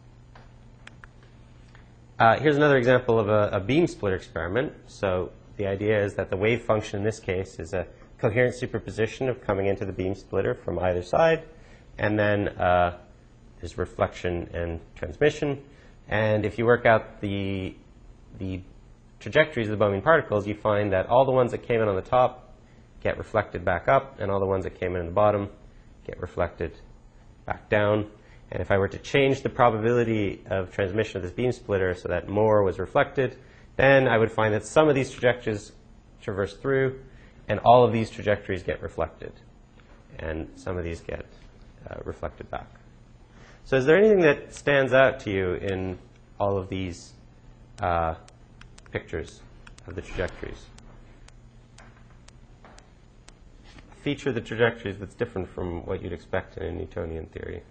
Uh, here's another example of a, a beam splitter experiment. So the idea is that the wave function in this case is a coherent superposition of coming into the beam splitter from either side, and then uh, there's reflection and transmission. And if you work out the, the trajectories of the Bohmian particles, you find that all the ones that came in on the top get reflected back up, and all the ones that came in on the bottom get reflected back down. And if I were to change the probability of transmission of this beam splitter so that more was reflected, then I would find that some of these trajectories traverse through, and all of these trajectories get reflected. And some of these get uh, reflected back. So is there anything that stands out to you in all of these uh, pictures of the trajectories? Feature of the trajectories that's different from what you'd expect in a Newtonian theory.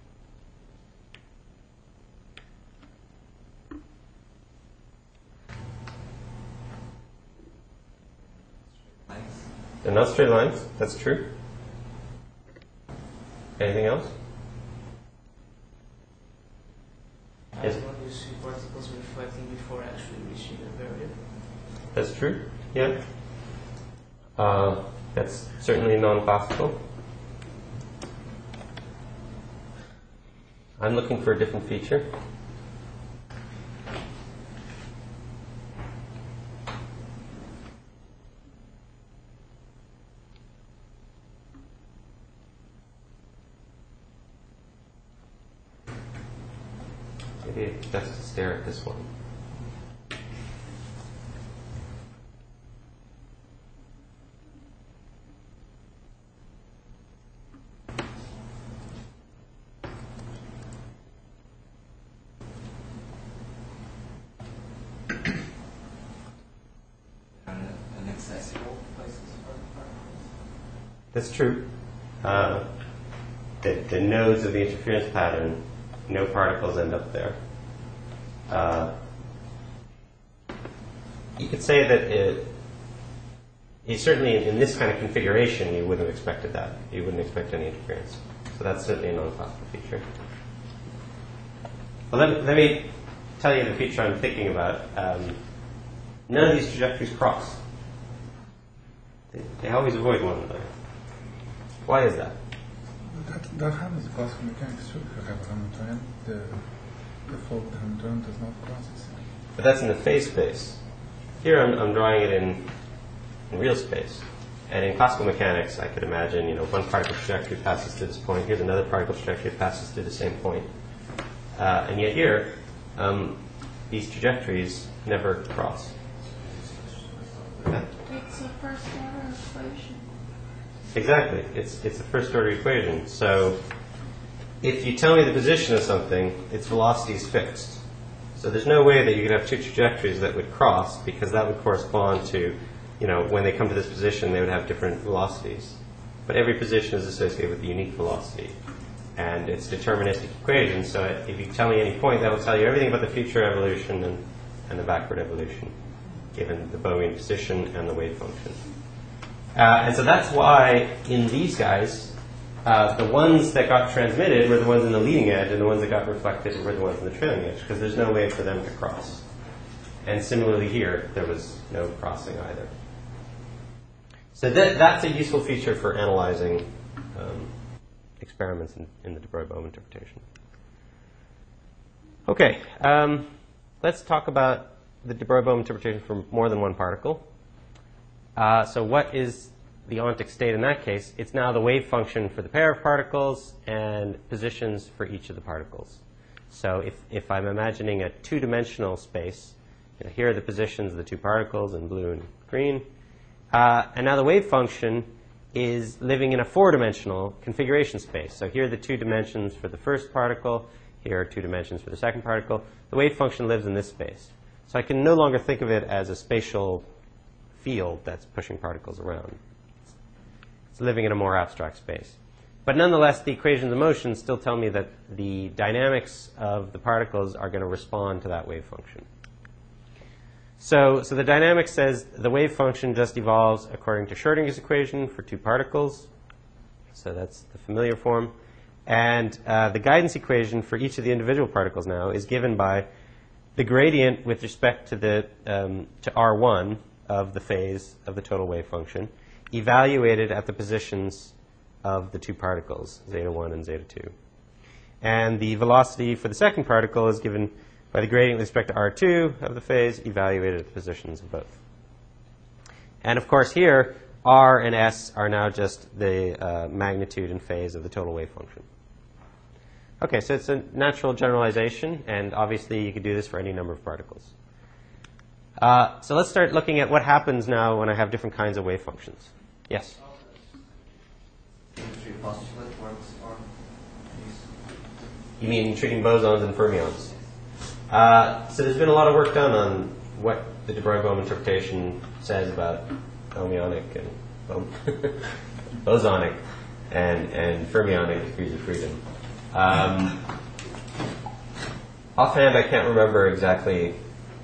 They're not straight lines. That's true. Anything else? Yes. When you see particles reflecting before actually reaching the barrier. That's true. Yeah. Uh, that's certainly non-classical. I'm looking for a different feature. Maybe it's best to stare at this one. Inaccessible places for the particles. That's true. Uh, the, the nodes of the interference pattern, no particles end up there. Uh, you could say that it, it certainly in, in this kind of configuration you wouldn't have expected that. You wouldn't expect any interference. So that's certainly a non-classical feature. Well, let, let me tell you the feature I'm thinking about. Um, none of these trajectories cross. They, they always avoid one another. Why is that? That, that happens in classical mechanics too. If you have a Hamiltonian, the, the flow of the Hamiltonian does not cross it. But that's in the phase space. Here I'm, I'm drawing it in, in real space. And in classical mechanics, I could imagine, you know, one particle trajectory passes through this point. Here's another particle trajectory that passes through the same point. Uh, and yet here, um, these trajectories never cross. Okay? It's a first order equation. Exactly. It's, it's a first order equation. So if you tell me the position of something, its velocity is fixed. So there's no way that you could have two trajectories that would cross, because that would correspond to, you know, when they come to this position, they would have different velocities. But every position is associated with a unique velocity. And it's a deterministic equation, so if you tell me any point, that will tell you everything about the future evolution and, and the backward evolution, given the Bohmian position and the wave function. Uh, and so that's why in these guys, uh, the ones that got transmitted were the ones in the leading edge, and the ones that got reflected were the ones in the trailing edge, because there's no way for them to cross. And similarly here, there was no crossing either. So that, that's a useful feature for analyzing um, experiments in, in the de Broglie-Bohm interpretation. Okay, um, let's talk about the de Broglie-Bohm interpretation for more than one particle. Uh, so what is the ontic state in that case, it's now the wave function for the pair of particles and positions for each of the particles. So if, if I'm imagining a two-dimensional space, you know, here are the positions of the two particles in blue and green. Uh, and now the wave function is living in a four-dimensional configuration space. So here are the two dimensions for the first particle. Here are two dimensions for the second particle. The wave function lives in this space. So I can no longer think of it as a spatial field that's pushing particles around. It's living in a more abstract space. But nonetheless, the equations of motion still tell me that the dynamics of the particles are going to respond to that wave function. So, so the dynamic says the wave function just evolves according to Schrödinger's equation for two particles. So that's the familiar form. And uh, the guidance equation for each of the individual particles now is given by the gradient with respect to, the, um, to R one of the phase of the total wave function, evaluated at the positions of the two particles, zeta one and zeta two. And the velocity for the second particle is given by the gradient with respect to R two of the phase, evaluated at the positions of both. And of course here, R and S are now just the uh, magnitude and phase of the total wave function. Okay, so it's a natural generalization, and obviously you could do this for any number of particles. Uh, so let's start looking at what happens now when I have different kinds of wave functions. Yes? Symmetry postulate works for these. You mean treating bosons and fermions? Uh, so there's been a lot of work done on what the de Broglie-Bohm interpretation says about fermionic and bom bosonic and, and fermionic degrees of freedom. Um, offhand, I can't remember exactly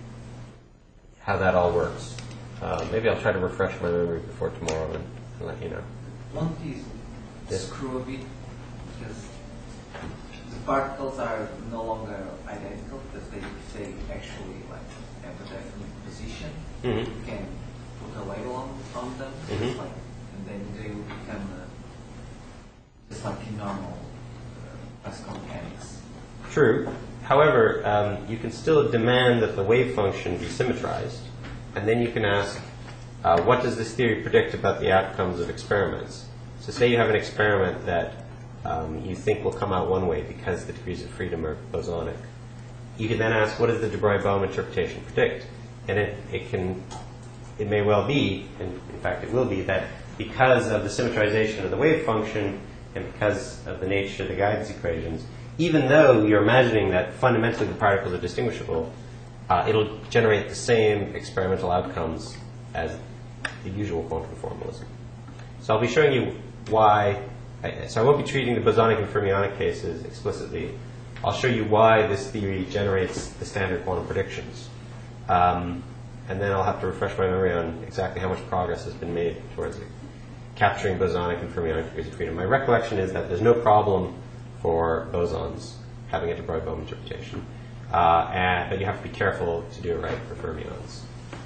how that all works. Uh, maybe I'll try to refresh my memory before tomorrow and, and let you know. Won't these Yes. screw a bit? Because the particles are no longer identical because they, they actually like have a definite position. Mm-hmm. You can put a label on, on them, Mhm. just like, and then they will become uh, just like in normal uh, classical mechanics. True. However, um, you can still demand that the wave function be symmetrized, and then you can ask, uh, what does this theory predict about the outcomes of experiments? So say you have an experiment that um, you think will come out one way because the degrees of freedom are bosonic. You can then ask, what does the de Broglie-Bohm interpretation predict? And it, it can, it may well be, and in fact it will be, that because of the symmetrization of the wave function and because of the nature of the guidance equations, even though you're imagining that fundamentally the particles are distinguishable, uh, it'll generate the same experimental outcomes as the usual quantum formalism. So I'll be showing you why, I, so I won't be treating the bosonic and fermionic cases explicitly. I'll show you why this theory generates the standard quantum predictions. Um, and then I'll have to refresh my memory on exactly how much progress has been made towards capturing bosonic and fermionic degrees of freedom. My recollection is that there's no problem for bosons having a de Broglie-Bohm interpretation, uh, and, but you have to be careful to do it right for fermions.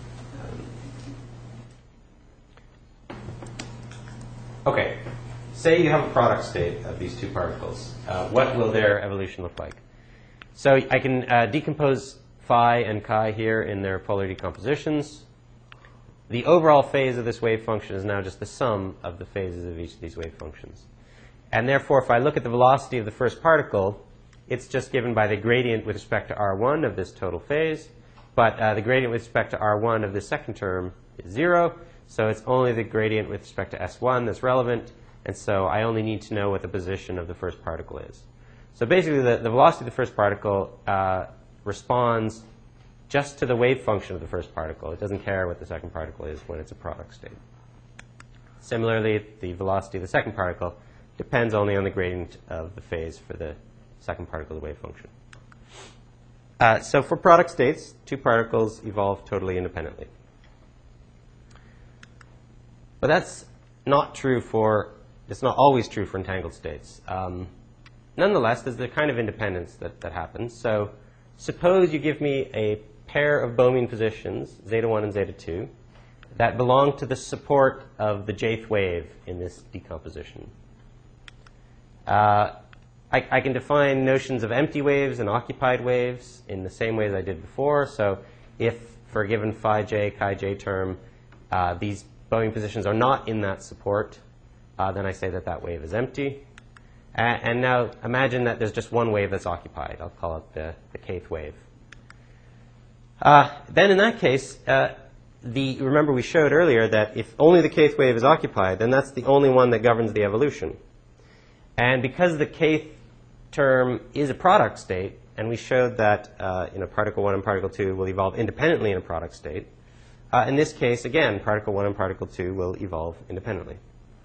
Um, okay, say you have a product state of these two particles. Uh, what will their evolution look like? So I can uh, decompose phi and chi here in their polar decompositions. The overall phase of this wave function is now just the sum of the phases of each of these wave functions. And therefore, if I look at the velocity of the first particle, it's just given by the gradient with respect to R one of this total phase. But uh, the gradient with respect to R one of the second term is zero. So it's only the gradient with respect to S one that's relevant. And so I only need to know what the position of the first particle is. So basically, the, the velocity of the first particle uh, responds just to the wave function of the first particle. It doesn't care what the second particle is when it's a product state. Similarly, the velocity of the second particle depends only on the gradient of the phase for the second particle of the wave function. Uh, so for product states, two particles evolve totally independently. But that's not true for, it's not always true for entangled states. Um, nonetheless, there's the kind of independence that, that happens. So suppose you give me a pair of Bohmian positions, zeta one and zeta two, that belong to the support of the jth wave in this decomposition. Uh, I, I can define notions of empty waves and occupied waves in the same way as I did before. So if for a given phi j, chi j term, uh, these Boeing positions are not in that support, uh, then I say that that wave is empty. Uh, and now imagine that there's just one wave that's occupied. I'll call it the, the kth wave. Uh, then in that case, uh, the, remember we showed earlier that if only the kth wave is occupied, then that's the only one that governs the evolution. And because the kth term is a product state, and we showed that uh, you know, particle one and particle two will evolve independently in a product state, uh, in this case, again, particle one and particle two will evolve independently.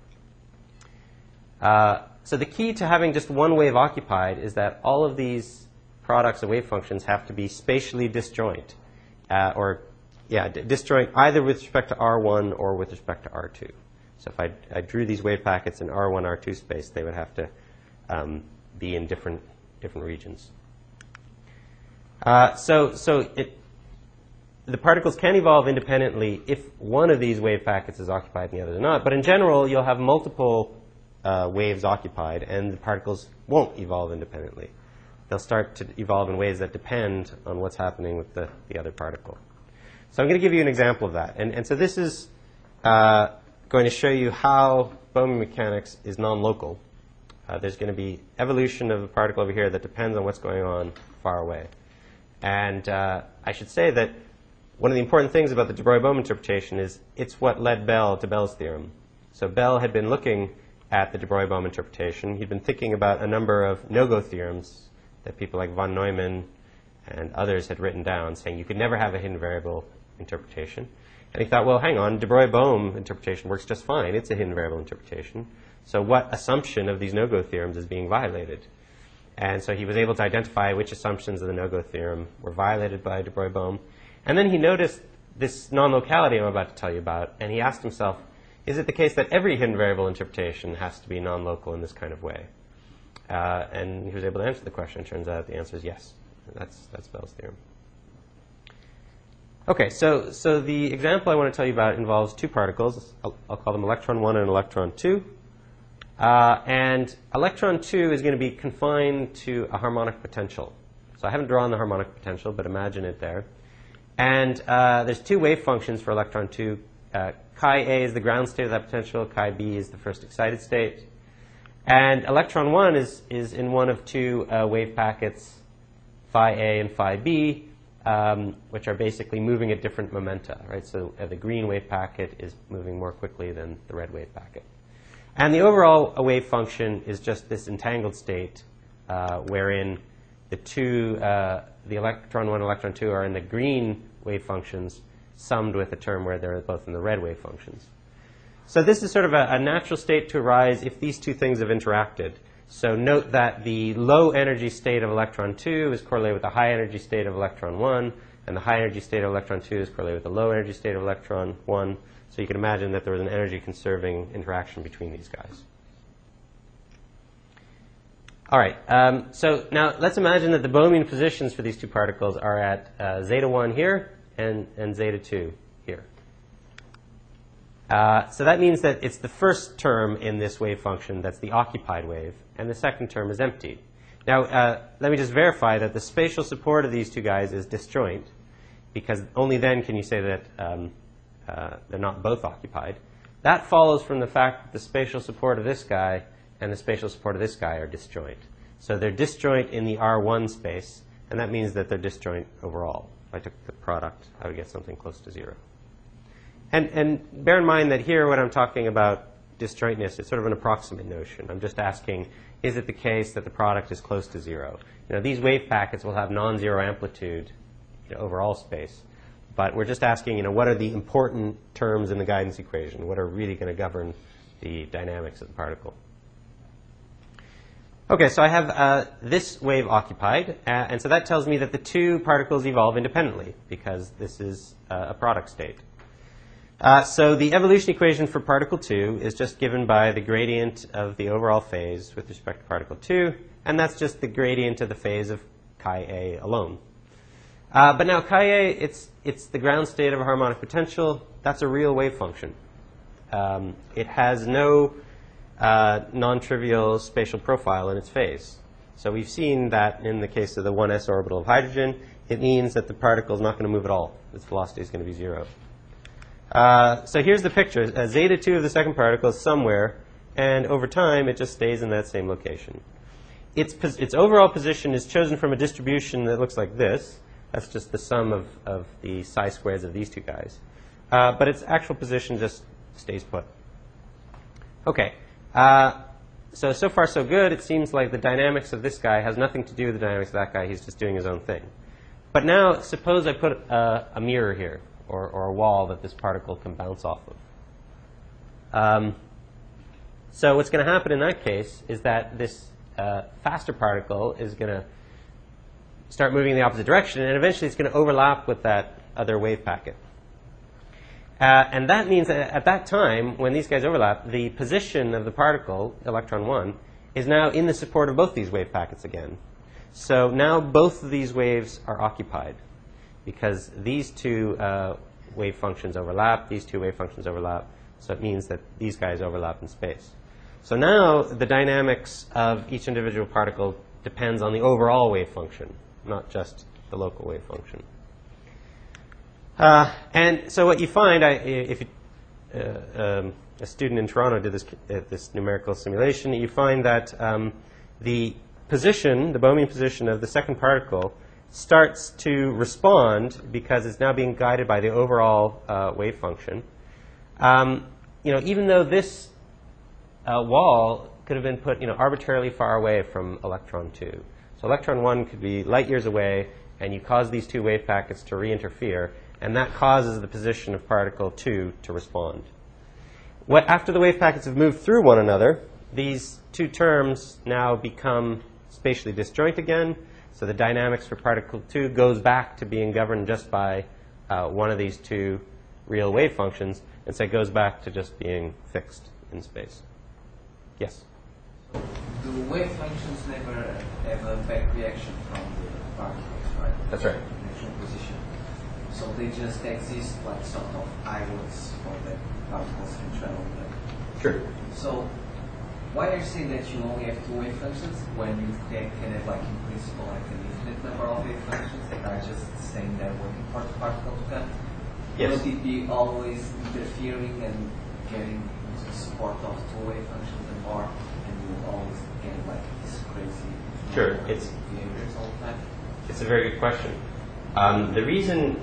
Uh, so the key to having just one wave occupied is that all of these products of wave functions have to be spatially disjoint, uh, or yeah, disjoint either with respect to R one or with respect to R two. So if I, I drew these wave packets in R one, R two space, they would have to um, be in different different regions. Uh, so so it, the particles can evolve independently if one of these wave packets is occupied and the other is not. But in general, you'll have multiple uh, waves occupied, and the particles won't evolve independently. They'll start to evolve in ways that depend on what's happening with the, the other particle. So I'm going to give you an example of that. And, and so this is uh, going to show you how Bohm mechanics is non-local. Uh, there's going to be evolution of a particle over here that depends on what's going on far away. And uh, I should say that one of the important things about the de Broglie-Bohm interpretation is it's what led Bell to Bell's theorem. So Bell had been looking at the de Broglie-Bohm interpretation. He'd been thinking about a number of no-go theorems that people like von Neumann and others had written down, saying you could never have a hidden variable interpretation. And he thought, well, hang on, de Broglie-Bohm interpretation works just fine. It's a hidden variable interpretation. So what assumption of these no-go theorems is being violated? And so he was able to identify which assumptions of the no-go theorem were violated by de Broglie-Bohm. And then he noticed this non-locality I'm about to tell you about, and he asked himself, is it the case that every hidden variable interpretation has to be non-local in this kind of way? Uh, and he was able to answer the question. It turns out the answer is yes. That's, that's Bell's theorem. OK, so, so the example I want to tell you about involves two particles. I'll, I'll call them electron one and electron two. Uh, and electron two is going to be confined to a harmonic potential. So I haven't drawn the harmonic potential, but imagine it there. And uh, there's two wave functions for electron two. Uh, chi A is the ground state of that potential. Chi B is the first excited state. And electron one is, is in one of two uh, wave packets, phi A and phi B, um, which are basically moving at different momenta. Right? So uh, the green wave packet is moving more quickly than the red wave packet. And the overall wave function is just this entangled state uh, wherein the two, uh, the electron one and electron two are in the green wave functions summed with a term where they're both in the red wave functions. So this is sort of a, a natural state to arise if these two things have interacted. So note that the low energy state of electron two is correlated with the high energy state of electron one, and the high energy state of electron two is correlated with the low energy state of electron one. So you can imagine that there was an energy-conserving interaction between these guys. All right. Um, so now let's imagine that the Bohmian positions for these two particles are at uh, zeta one here and, and zeta two here. Uh, so that means that it's the first term in this wave function that's the occupied wave, and the second term is empty. Now, uh, let me just verify that the spatial support of these two guys is disjoint, because only then can you say that um, Uh, they're not both occupied. That follows from the fact that the spatial support of this guy and the spatial support of this guy are disjoint. So they're disjoint in the R one space, and that means that they're disjoint overall. If I took the product, I would get something close to zero. And, and bear in mind that here when I'm talking about disjointness, it's sort of an approximate notion. I'm just asking, is it the case that the product is close to zero? You know, these wave packets will have non-zero amplitude, you know, over all space. But we're just asking, you know, what are the important terms in the guidance equation? What are really going to govern the dynamics of the particle? OK, so I have uh, this wave occupied. Uh, and so that tells me that the two particles evolve independently, because this is uh, a product state. Uh, so the evolution equation for particle two is just given by the gradient of the overall phase with respect to particle two. And that's just the gradient of the phase of chi A alone. Uh, but now chi A, it's, it's the ground state of a harmonic potential. That's a real wave function. Um, it has no uh, non-trivial spatial profile in its phase. So we've seen that in the case of the one s orbital of hydrogen, it means that the particle is not going to move at all. Its velocity is going to be zero. Uh, so here's the picture. Uh, zeta two of the second particle is somewhere, and over time it just stays in that same location. Its, pos its overall position is chosen from a distribution that looks like this. That's just the sum of, of the psi squares of these two guys. Uh, but its actual position just stays put. Okay. Uh, so, so far so good. It seems like the dynamics of this guy has nothing to do with the dynamics of that guy. He's just doing his own thing. But now suppose I put a, a mirror here, or, or a wall that this particle can bounce off of. Um, so what's going to happen in that case is that this uh, faster particle is going to start moving in the opposite direction, and eventually it's going to overlap with that other wave packet. Uh, and that means that at that time, when these guys overlap, the position of the particle, electron one, is now in the support of both these wave packets again. So now both of these waves are occupied, because these two uh, wave functions overlap, these two wave functions overlap, so it means that these guys overlap in space. So now the dynamics of each individual particle depends on the overall wave function, not just the local wave function. Uh, and so what you find, I, if you, uh, um, a student in Toronto did this, uh, this numerical simulation, you find that um, the position, the Bohmian position of the second particle starts to respond because it's now being guided by the overall uh, wave function. Um, you know, even though this uh, wall could have been put, you know, arbitrarily far away from electron two. So electron one could be light years away, and you cause these two wave packets to re-interfere, and that causes the position of particle two to respond. What, after the wave packets have moved through one another, these two terms now become spatially disjoint again. So the dynamics for particle two goes back to being governed just by uh, one of these two real wave functions, and so it goes back to just being fixed in space. Yes? So the wave functions never have a back reaction from the particles, right? That's right. Actual position. So they just exist like sort of islets for the particles can travel there. Sure. So why are you saying that you only have two wave functions when you can, can have, like, in principle, like an infinite number of wave functions that are just saying they're waiting for the particle to come? Yes. Will it be always interfering and getting into support of two wave functions and more, and you will always get like this crazy Sure. It's behaviors all the time? It's a very good question. Um, the reason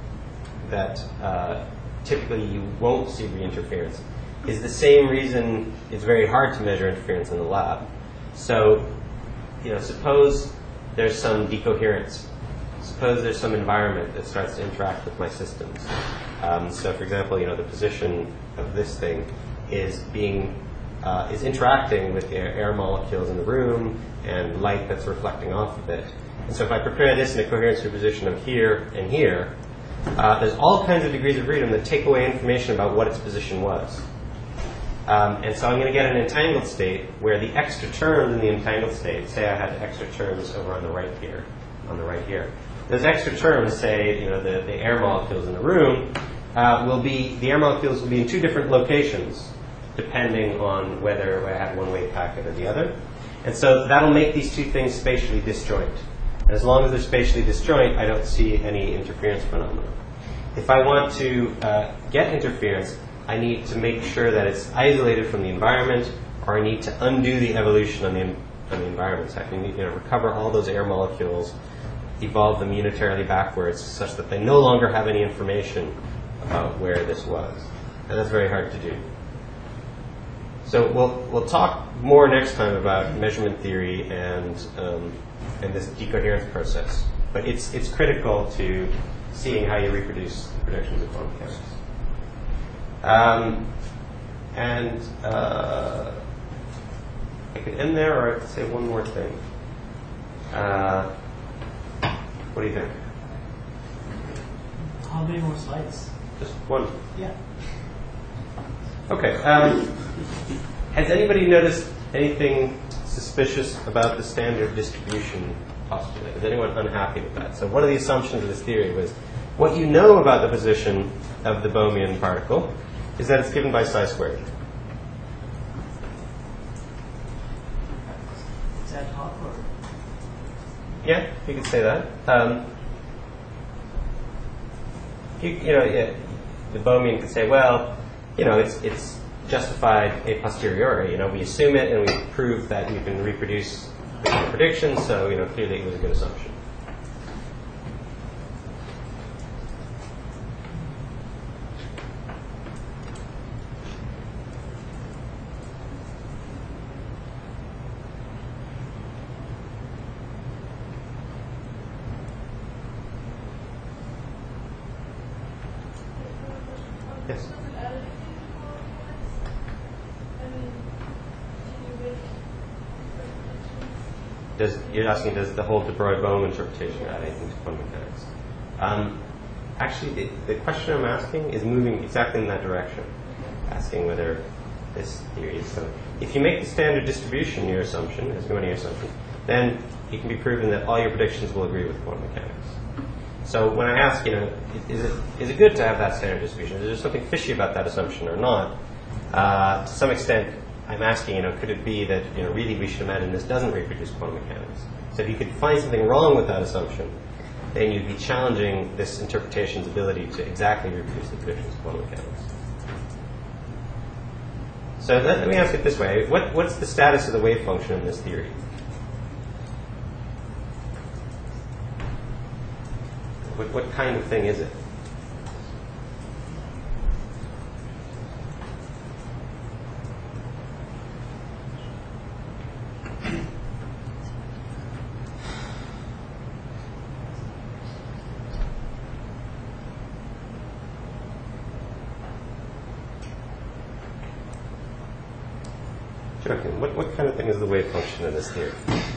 that uh, typically you won't see reinterference is the same reason it's very hard to measure interference in the lab. So, you know, suppose there's some decoherence. Suppose there's some environment that starts to interact with my systems. Um, so, for example, you know, the position of this thing is being uh, is interacting with air, air molecules in the room and light that's reflecting off of it. And so, if I prepare this in a coherence position of here and here, uh, there's all kinds of degrees of freedom that take away information about what its position was. Um, and so I'm going to get an entangled state where the extra terms in the entangled state, say I had extra terms over on the right here, on the right here. Those extra terms, say, you know, the, the air molecules in the room, uh, will be, the air molecules will be in two different locations, depending on whether I have one wave packet or the other. And so that'll make these two things spatially disjoint. And as long as they're spatially disjoint, I don't see any interference phenomena. If I want to uh, get interference, I need to make sure that it's isolated from the environment, or I need to undo the evolution on the, on the environment. So I can, you know, recover all those air molecules, evolve them unitarily backwards, such that they no longer have any information about where this was. And that's very hard to do. So we'll we'll talk more next time about measurement theory and um, and this decoherence process. But it's it's critical to seeing how you reproduce predictions of quantum mechanics. Um, and uh, I could end there, or I could say one more thing. Uh, what do you think? How many more slides? Just one. Yeah. Okay. Um, has anybody noticed anything suspicious about the standard distribution postulate? Is anyone unhappy with that? So one of the assumptions of this theory was what you know about the position of the Bohmian particle is that it's given by psi squared. Is that hot or? Yeah, you could say that. Um, you, you know, yeah, the Bohmian could say, well, you know, it's it's justified a posteriori. You know, we assume it and we prove that you can reproduce the predictions. So, you know, clearly it was a good assumption. Yes. Does, you're asking, does the whole de Broglie-Bohm interpretation add anything to quantum mechanics? Um, actually, the, the question I'm asking is moving exactly in that direction, asking whether this theory is so. If you make the standard distribution your assumption, as going to your assumption, then it can be proven that all your predictions will agree with quantum mechanics. So when I ask, you know, is it is it good to have that standard distribution? Is there something fishy about that assumption or not? Uh, to some extent, I'm asking, you know, could it be that, you know, really we should imagine this doesn't reproduce quantum mechanics? So if you could find something wrong with that assumption, then you'd be challenging this interpretation's ability to exactly reproduce the predictions of quantum mechanics. So let, let me ask it this way: what what's the status of the wave function in this theory? What, what kind of thing is it? Joking. What, what kind of thing is the wave function in this theory?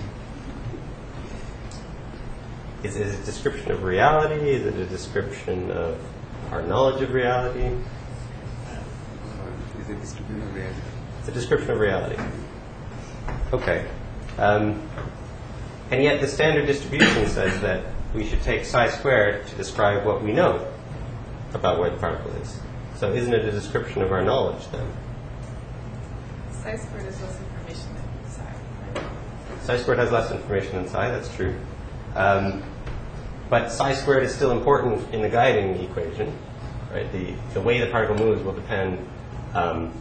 Is it a description of reality? Is it a description of our knowledge of reality? Is it a description of reality? It's a description of reality. Okay. Um, and yet the standard distribution says that we should take psi squared to describe what we know about where the particle is. So isn't it a description of our knowledge then? Psi squared is less information than psi, right? Psi squared has less information than psi, that's true. Um, but psi squared is still important in the guiding equation, right? The, the way the particle moves will depend. Um,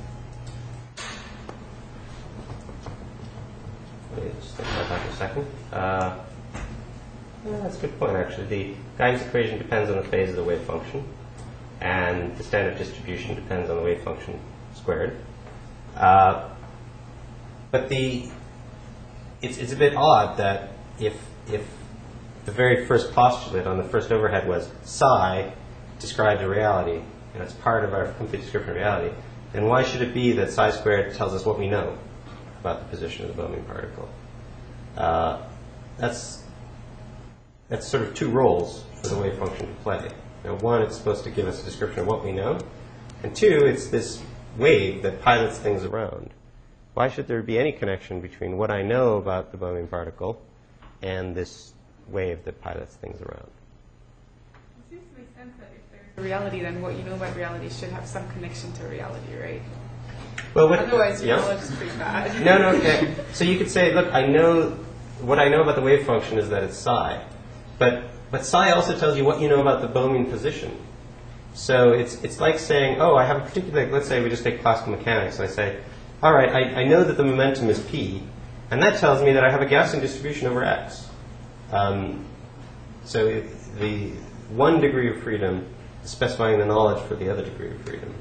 let me just think about that for a second. Uh, yeah, that's a good point, actually. The guidance equation depends on the phase of the wave function, and the standard distribution depends on the wave function squared. Uh, but the it's it's a bit odd that if if the very first postulate on the first overhead was psi describes a reality, and it's part of our complete description of reality, then why should it be that psi squared tells us what we know about the position of the Bohmian particle? Uh, that's that's sort of two roles for the wave function to play. Now, one, it's supposed to give us a description of what we know, and two, it's this wave that pilots things around. Why should there be any connection between what I know about the Bohmian particle and this wave that pilots things around? It seems to make sense that if there's a reality, then what you know about reality should have some connection to reality, right? Well, what, Otherwise, your yeah. knowledge is pretty bad. No, no, okay. So you could say, look, I know, what I know about the wave function is that it's psi. But, but psi also tells you what you know about the Bohmian position. So it's it's like saying, oh, I have a particular, let's say we just take classical mechanics, and I say, all right, I, I know that the momentum is p, and that tells me that I have a Gaussian distribution over x. Um, so it, the one degree of freedom is specifying the knowledge for the other degree of freedom.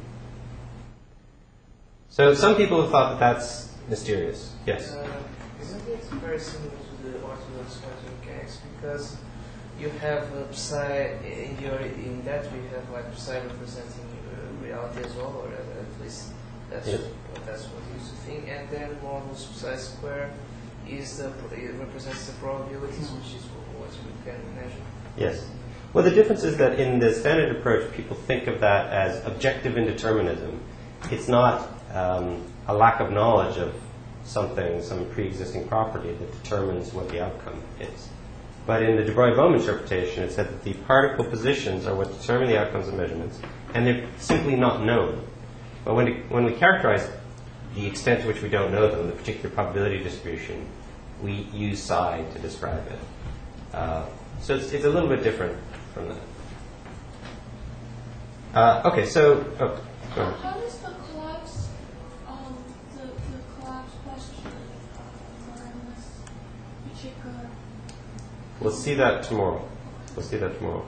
So some people have thought that that's mysterious. Yes? Uh, isn't it very similar to the orthodox quantum mechanics? Because you have uh, psi in your in that we have like psi representing uh, reality as well, or at, at least that's yeah. what, that's what you used to think. And then modulus psi square is the it represents the probabilities, which is what we can measure. Yes. Well, the difference is that in the standard approach, people think of that as objective indeterminism. It's not um, a lack of knowledge of something, some pre-existing property that determines what the outcome is. But in the de Broglie-Bohm interpretation, it said that the particle positions are what determine the outcomes of measurements, and they're simply not known. But when, it, when we characterize the extent to which we don't know them, the particular probability distribution, we use psi to describe it. Uh, so it's, it's a little bit different from that. Uh, okay, so oh, go ahead. How does the collapse, um, the, the collapse question uh, learn this particular? We'll see that tomorrow. We'll see that tomorrow.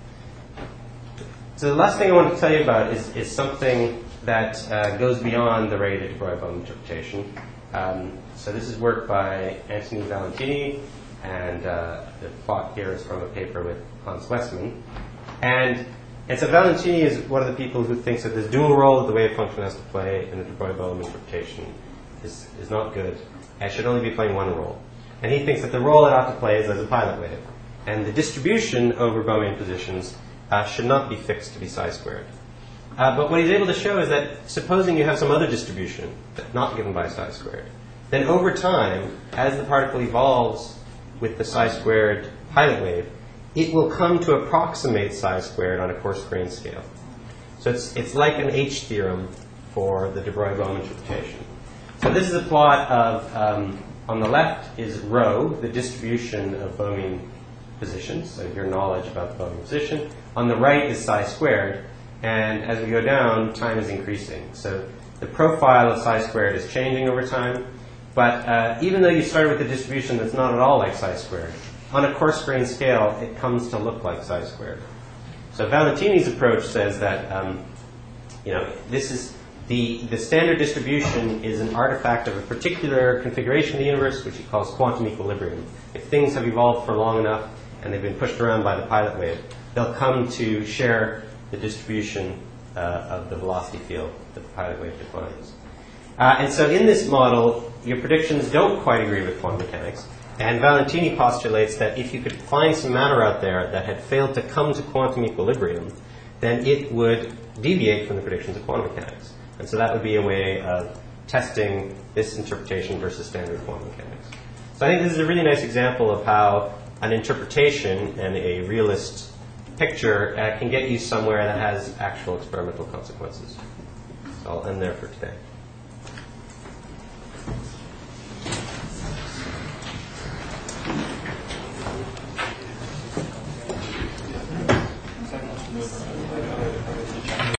So the last thing I want to tell you about is, is something that uh, goes beyond the Ray de Broglie interpretation. Um, so this is work by Anthony Valentini, and uh, the plot here is from a paper with Hans Westman. And, and so Valentini is one of the people who thinks that this dual role that the wave function has to play in the de Broglie interpretation is, is not good. It should only be playing one role. And he thinks that the role it ought to play is as a pilot wave. And the distribution over Bohmian positions uh, should not be fixed to be psi squared. Uh, but what he's able to show is that supposing you have some other distribution that's not given by psi squared, then over time, as the particle evolves with the psi squared pilot wave, it will come to approximate psi squared on a coarse grain scale. So it's, it's like an H theorem for the de Broglie interpretation. So this is a plot of, um, on the left is rho, the distribution of Bohmian positions, so your knowledge about the Bohmian position. On the right is psi squared, and as we go down, time is increasing. So the profile of psi squared is changing over time, but uh, even though you started with a distribution that's not at all like psi squared, on a coarse grain scale, it comes to look like psi squared. So Valentini's approach says that um, you know this is the the standard distribution is an artifact of a particular configuration of the universe, which he calls quantum equilibrium. If things have evolved for long enough and they've been pushed around by the pilot wave, they'll come to share the distribution uh, of the velocity field that the pilot wave defines. Uh, and so in this model, your predictions don't quite agree with quantum mechanics. And Valentini postulates that if you could find some matter out there that had failed to come to quantum equilibrium, then it would deviate from the predictions of quantum mechanics. And so that would be a way of testing this interpretation versus standard quantum mechanics. So I think this is a really nice example of how an interpretation and a realist picture uh, can get you somewhere that has actual experimental consequences. So I'll end there for today.